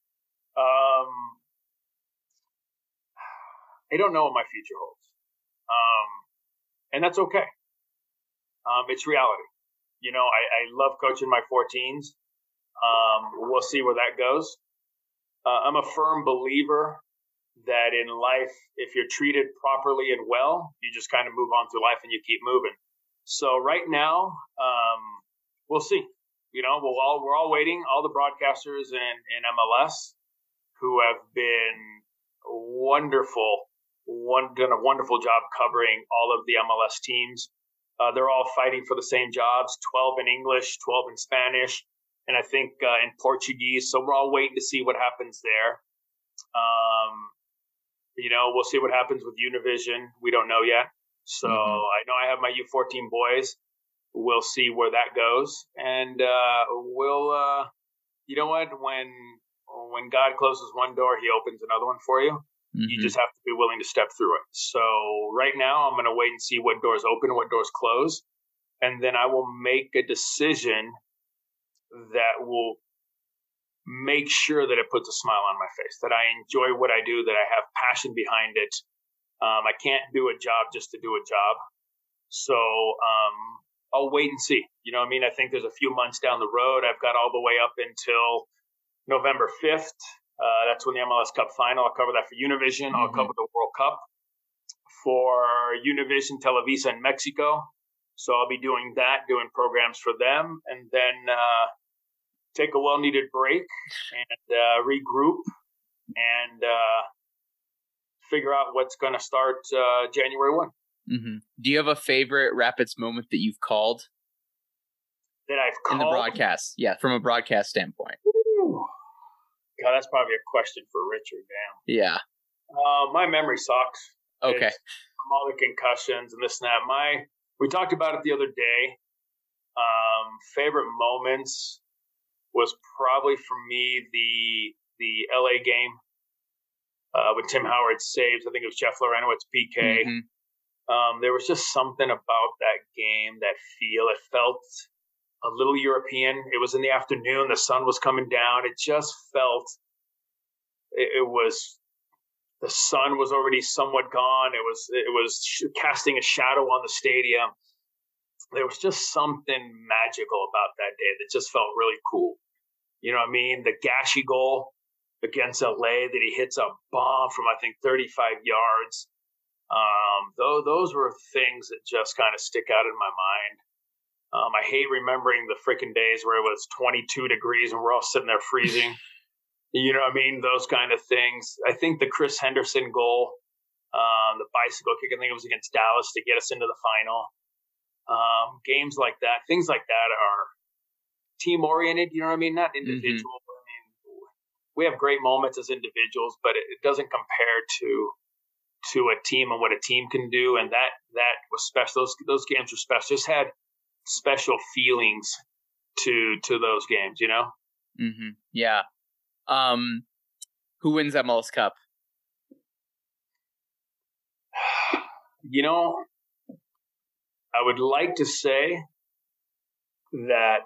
I don't know what my future holds. And that's okay. It's reality. I love coaching my 14s. We'll see where that goes. I'm a firm believer that in life, if you're treated properly and well, you just kind of move on through life and you keep moving. So right now, we'll see. We're all waiting. All the broadcasters in MLS who have been done a wonderful job covering all of the MLS teams. They're all fighting for the same jobs, 12 in English, 12 in Spanish, and I think in Portuguese. So we're all waiting to see what happens there. We'll see what happens with Univision. We don't know yet. So I know I have my U14 boys. We'll see where that goes. And we'll, you know what? When God closes one door, he opens another one for you. You just have to be willing to step through it. So right now I'm going to wait and see what doors open, what doors close. And then I will make a decision that will make sure that it puts a smile on my face, that I enjoy what I do, that I have passion behind it. I can't do a job just to do a job. So I'll wait and see. You know what I mean? I think there's a few months down the road. I've got all the way up until November 5th. That's when the MLS Cup final. I'll cover that for Univision. I'll cover the World Cup for Univision, Televisa in Mexico. So I'll be doing that, doing programs for them, and then take a well-needed break and regroup and figure out what's going to start January 1. Do you have a favorite Rapids moment that you've called? That I've called? In the broadcast. Yeah, from a broadcast standpoint. Ooh. God, that's probably a question for Richard. Damn. Yeah. My memory sucks. Okay. From all the concussions and this and that. We talked about it the other day. Favorite moments was probably for me the LA game when Tim Howard saves. I think it was Jeff Lorenowitz PK. There was just something about that game, that feel. It felt a little European. It was in the afternoon. The sun was coming down. It just felt it was the sun was already somewhat gone. It was casting a shadow on the stadium. There was just something magical about that day that just felt really cool. You know what I mean? The Gashi goal against LA that he hits a bomb from, I think, 35 yards. Those were things that just kind of stick out in my mind. I hate remembering the freaking days where it was 22 degrees and we're all sitting there freezing. You know what I mean? Those kind of things. I think the Chris Henderson goal, the bicycle kick, I think it was against Dallas to get us into the final. Games like that, things like that are team-oriented, you know what I mean? Not individual. I mean, we have great moments as individuals, but it doesn't compare to a team and what a team can do. And that was special. Those games were special. Just had special feelings to those games, you know? Yeah. Who wins MLS Cup? You know, I would like to say that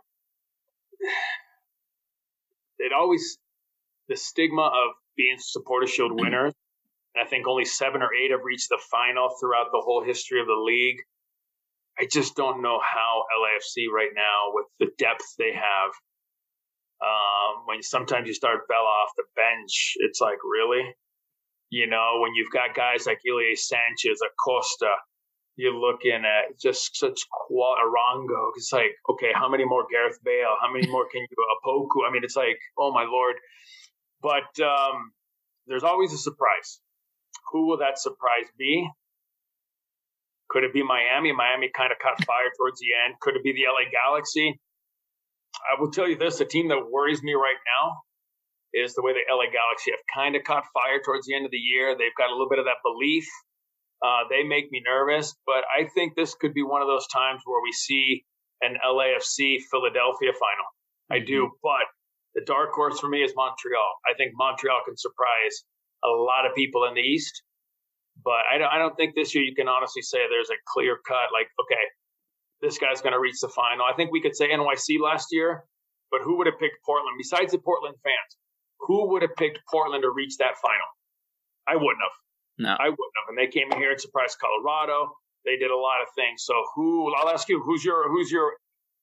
the stigma of being Supporter Shield winners, and I think only 7 or 8 have reached the final throughout the whole history of the league. I just don't know how LAFC right now, with the depth they have, when sometimes you start Bella off the bench, it's like, really? You know, when you've got guys like Ilie Sanchez, Acosta, you're looking at just such Arango. It's like, okay, how many more Gareth Bale? How many more can you Opoku? I mean, it's like, oh my Lord. But there's always a surprise. Who will that surprise be? Could it be Miami? Miami kind of caught fire towards the end. Could it be the LA Galaxy? I will tell you this, the team that worries me right now is the way the LA Galaxy have kind of caught fire towards the end of the year. They've got a little bit of that belief. They make me nervous, but I think this could be one of those times where we see an LAFC Philadelphia final. I do, but the dark horse for me is Montreal. I think Montreal can surprise a lot of people in the East, but I don't think this year you can honestly say there's a clear cut, like, okay, this guy's going to reach the final. I think we could say NYC last year, but who would have picked Portland besides the Portland fans? Who would have picked Portland to reach that final? I wouldn't have. No, I wouldn't have. And they came in here and surprised Colorado. They did a lot of things. So I'll ask you, who's your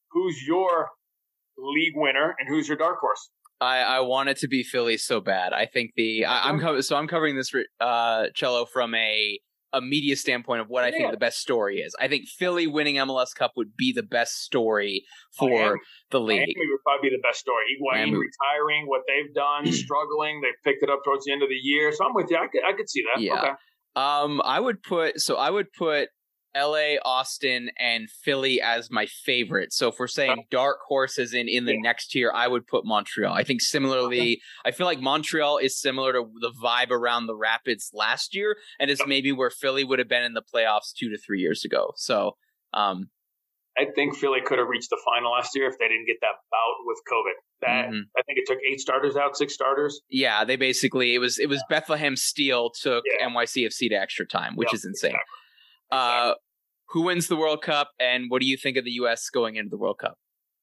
league winner and who's your dark horse? I want it to be Philly so bad. I think I'm covering this Cello from a media standpoint of what I think the best story is. I think Philly winning MLS Cup would be the best story for the league. Miami would probably be the best story. Higuain retiring, what they've done, struggling. They picked it up towards the end of the year. So I'm with you. I could see that. Yeah. Okay. I would put LA, Austin, and Philly as my favorite. So if we're saying dark horses in the next tier, I would put Montreal. I think similarly, I feel like Montreal is similar to the vibe around the Rapids last year, and it's maybe where Philly would have been in the playoffs 2 to 3 years ago. So, and I think Philly could have reached the final last year if they didn't get that bout with COVID. I think it took 8 starters out, 6 starters. Yeah, they basically it was Bethlehem Steel took NYCFC to extra time, which is insane. Exactly. Who wins the World Cup, and what do you think of the U.S. going into the World Cup?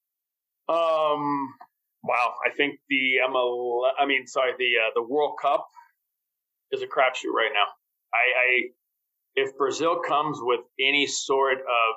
Wow, I think the World Cup is a crapshoot right now. If Brazil comes with any sort of,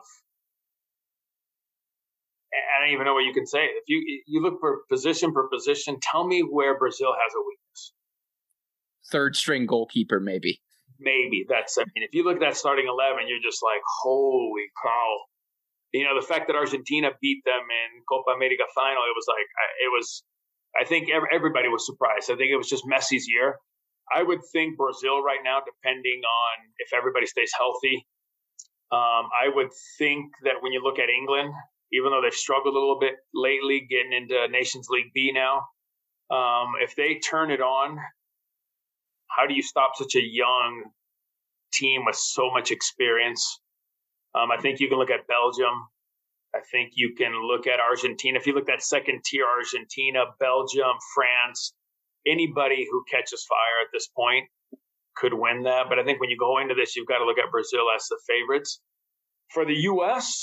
I don't even know what you can say. If you look for position, tell me where Brazil has a weakness. Third string goalkeeper, maybe. Maybe if you look at that starting 11, you're just like, holy cow. The fact that Argentina beat them in Copa America final, I think everybody was surprised. I think it was just Messi's year. I would think Brazil right now, depending on if everybody stays healthy. I would think that when you look at England, even though they've struggled a little bit lately, getting into Nations League B now, if they turn it on, how do you stop such a young team with so much experience? I think you can look at Belgium. I think you can look at Argentina. If you look at second tier Argentina, Belgium, France, anybody who catches fire at this point could win that. But I think when you go into this, you've got to look at Brazil as the favorites. For the U.S.,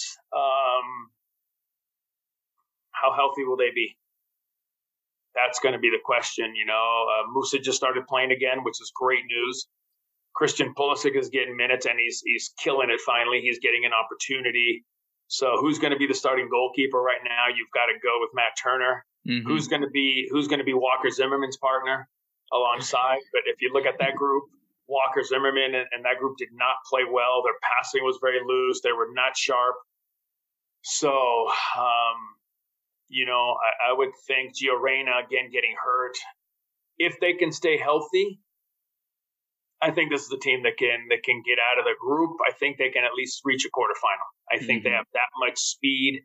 how healthy will they be? That's going to be the question. Musa just started playing again, which is great news. Christian Pulisic is getting minutes, and he's killing it finally. He's getting an opportunity. So who's going to be the starting goalkeeper right now? You've got to go with Matt Turner. Mm-hmm. Who's going to be Walker Zimmerman's partner alongside? But if you look at that group, Walker Zimmerman and that group did not play well. Their passing was very loose. They were not sharp. So, I would think Gio Reyna, again, getting hurt. If they can stay healthy, I think this is a team that can get out of the group. I think they can at least reach a quarterfinal. I think they have that much speed.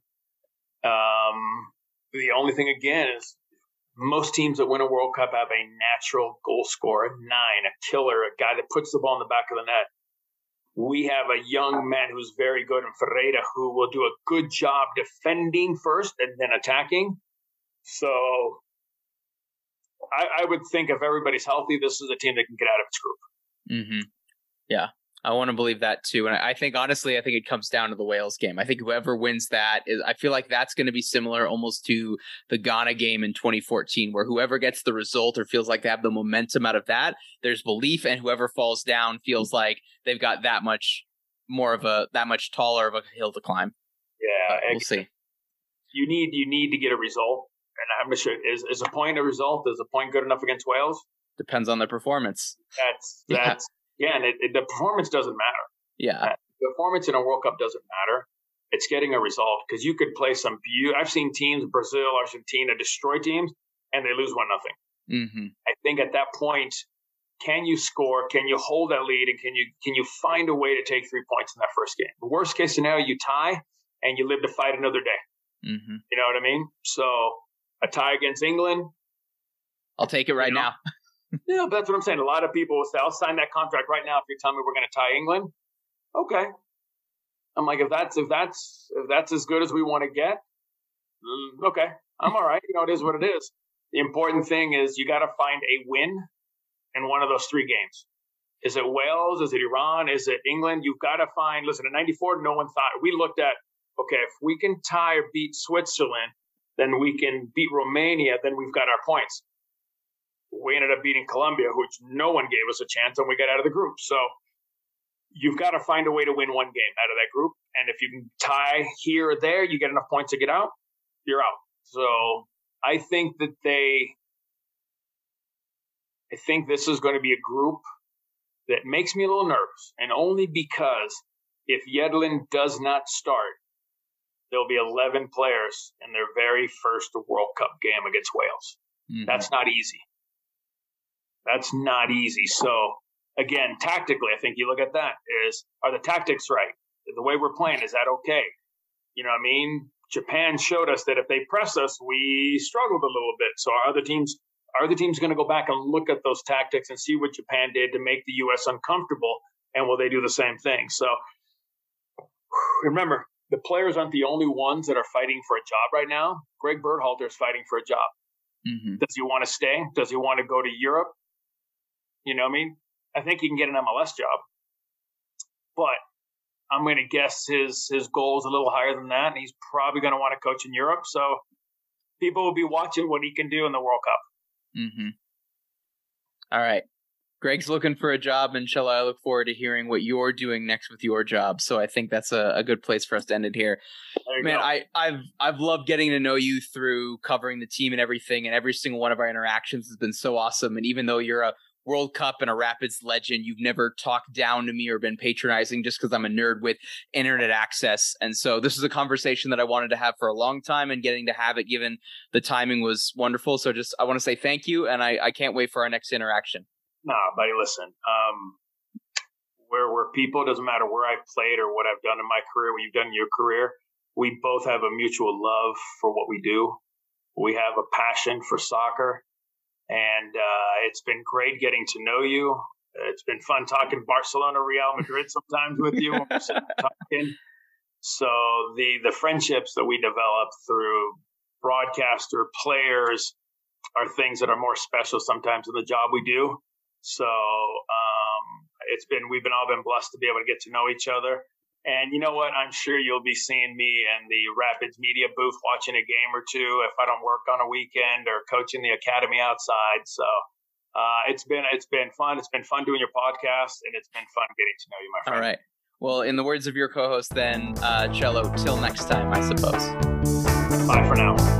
The only thing, again, is most teams that win a World Cup have a natural goal scorer, 9, a killer, a guy that puts the ball in the back of the net. We have a young man who's very good in Ferreira who will do a good job defending first and then attacking. So I would think if everybody's healthy, this is a team that can get out of its group. Mm-hmm. Yeah, I want to believe that too. And I think, honestly, it comes down to the Wales game. I think whoever wins that I feel like that's going to be similar almost to the Ghana game in 2014, where whoever gets the result or feels like they have the momentum out of that, there's belief, and whoever falls down feels like they've got that much taller of a hill to climb. Yeah. We'll see. You need to get a result. And I'm not sure, is a point a result? Is a point good enough against Wales? Depends on their performance. And the performance doesn't matter. Yeah. The performance in a World Cup doesn't matter. It's getting a result, because you could play I've seen teams, Brazil, Argentina, destroy teams, and they lose 1-0. Mm-hmm. I think at that point, can you score? Can you hold that lead? And can you find a way to take 3 points in that first game? The worst case scenario, you tie and you live to fight another day. Mm-hmm. You know what I mean? So a tie against England. I'll take it right now. Yeah, but that's what I'm saying. A lot of people will say, I'll sign that contract right now if you tell me we're going to tie England. Okay. I'm like, if that's as good as we want to get, okay, I'm all right. It is what it is. The important thing is you got to find a win in one of those 3 games. Is it Wales? Is it Iran? Is it England? You've got to find, listen, in 94, no one thought, we looked at, okay, if we can tie or beat Switzerland, then we can beat Romania, then we've got our points. We ended up beating Colombia, which no one gave us a chance, and we got out of the group. So you've got to find a way to win one game out of that group. And if you can tie here or there, you get enough points to get out, you're out. So I think this is going to be a group that makes me a little nervous. And only because if Yedlin does not start, there'll be 11 players in their very first World Cup game against Wales. Mm-hmm. That's not easy. That's not easy. So, again, tactically, I think you look at that are the tactics right? The way we're playing, is that okay? You know what I mean? Japan showed us that if they press us, we struggled a little bit. So are the teams going to go back and look at those tactics and see what Japan did to make the U.S. uncomfortable? And will they do the same thing? So remember, the players aren't the only ones that are fighting for a job right now. Greg Berhalter is fighting for a job. Mm-hmm. Does he want to stay? Does he want to go to Europe? You know what I mean? I think he can get an MLS job. But I'm going to guess his goal is a little higher than that, and he's probably going to want to coach in Europe. So people will be watching what he can do in the World Cup. Mm-hmm. All right. Greg's looking for a job, and Chelo, I look forward to hearing what you're doing next with your job. So I think that's a good place for us to end it here. Man, I've loved getting to know you through covering the team and everything, and every single one of our interactions has been so awesome. And even though you're a World Cup and a Rapids legend, you've never talked down to me or been patronizing just because I'm a nerd with internet access. And so this is a conversation that I wanted to have for a long time, and getting to have it given the timing was wonderful. So I want to say thank you, and I can't wait for our next interaction. No, buddy, listen, we're people, doesn't matter where I've played or what I've done in my career, what you've done in your career. We both have a mutual love for what we do. We have a passion for soccer, and it's been great getting to know you. It's been fun talking Barcelona, Real Madrid sometimes with you when we're sitting talking. So the friendships that we develop through broadcaster players are things that are more special sometimes in the job we do. So we've all been blessed to be able to get to know each other. And you know what? I'm sure you'll be seeing me in the Rapids media booth watching a game or two if I don't work on a weekend, or coaching the academy outside. So it's been fun. It's been fun doing your podcast, and it's been fun getting to know you, my friend. All right. Well, in the words of your co-host then, Chelo, till next time, I suppose. Bye for now.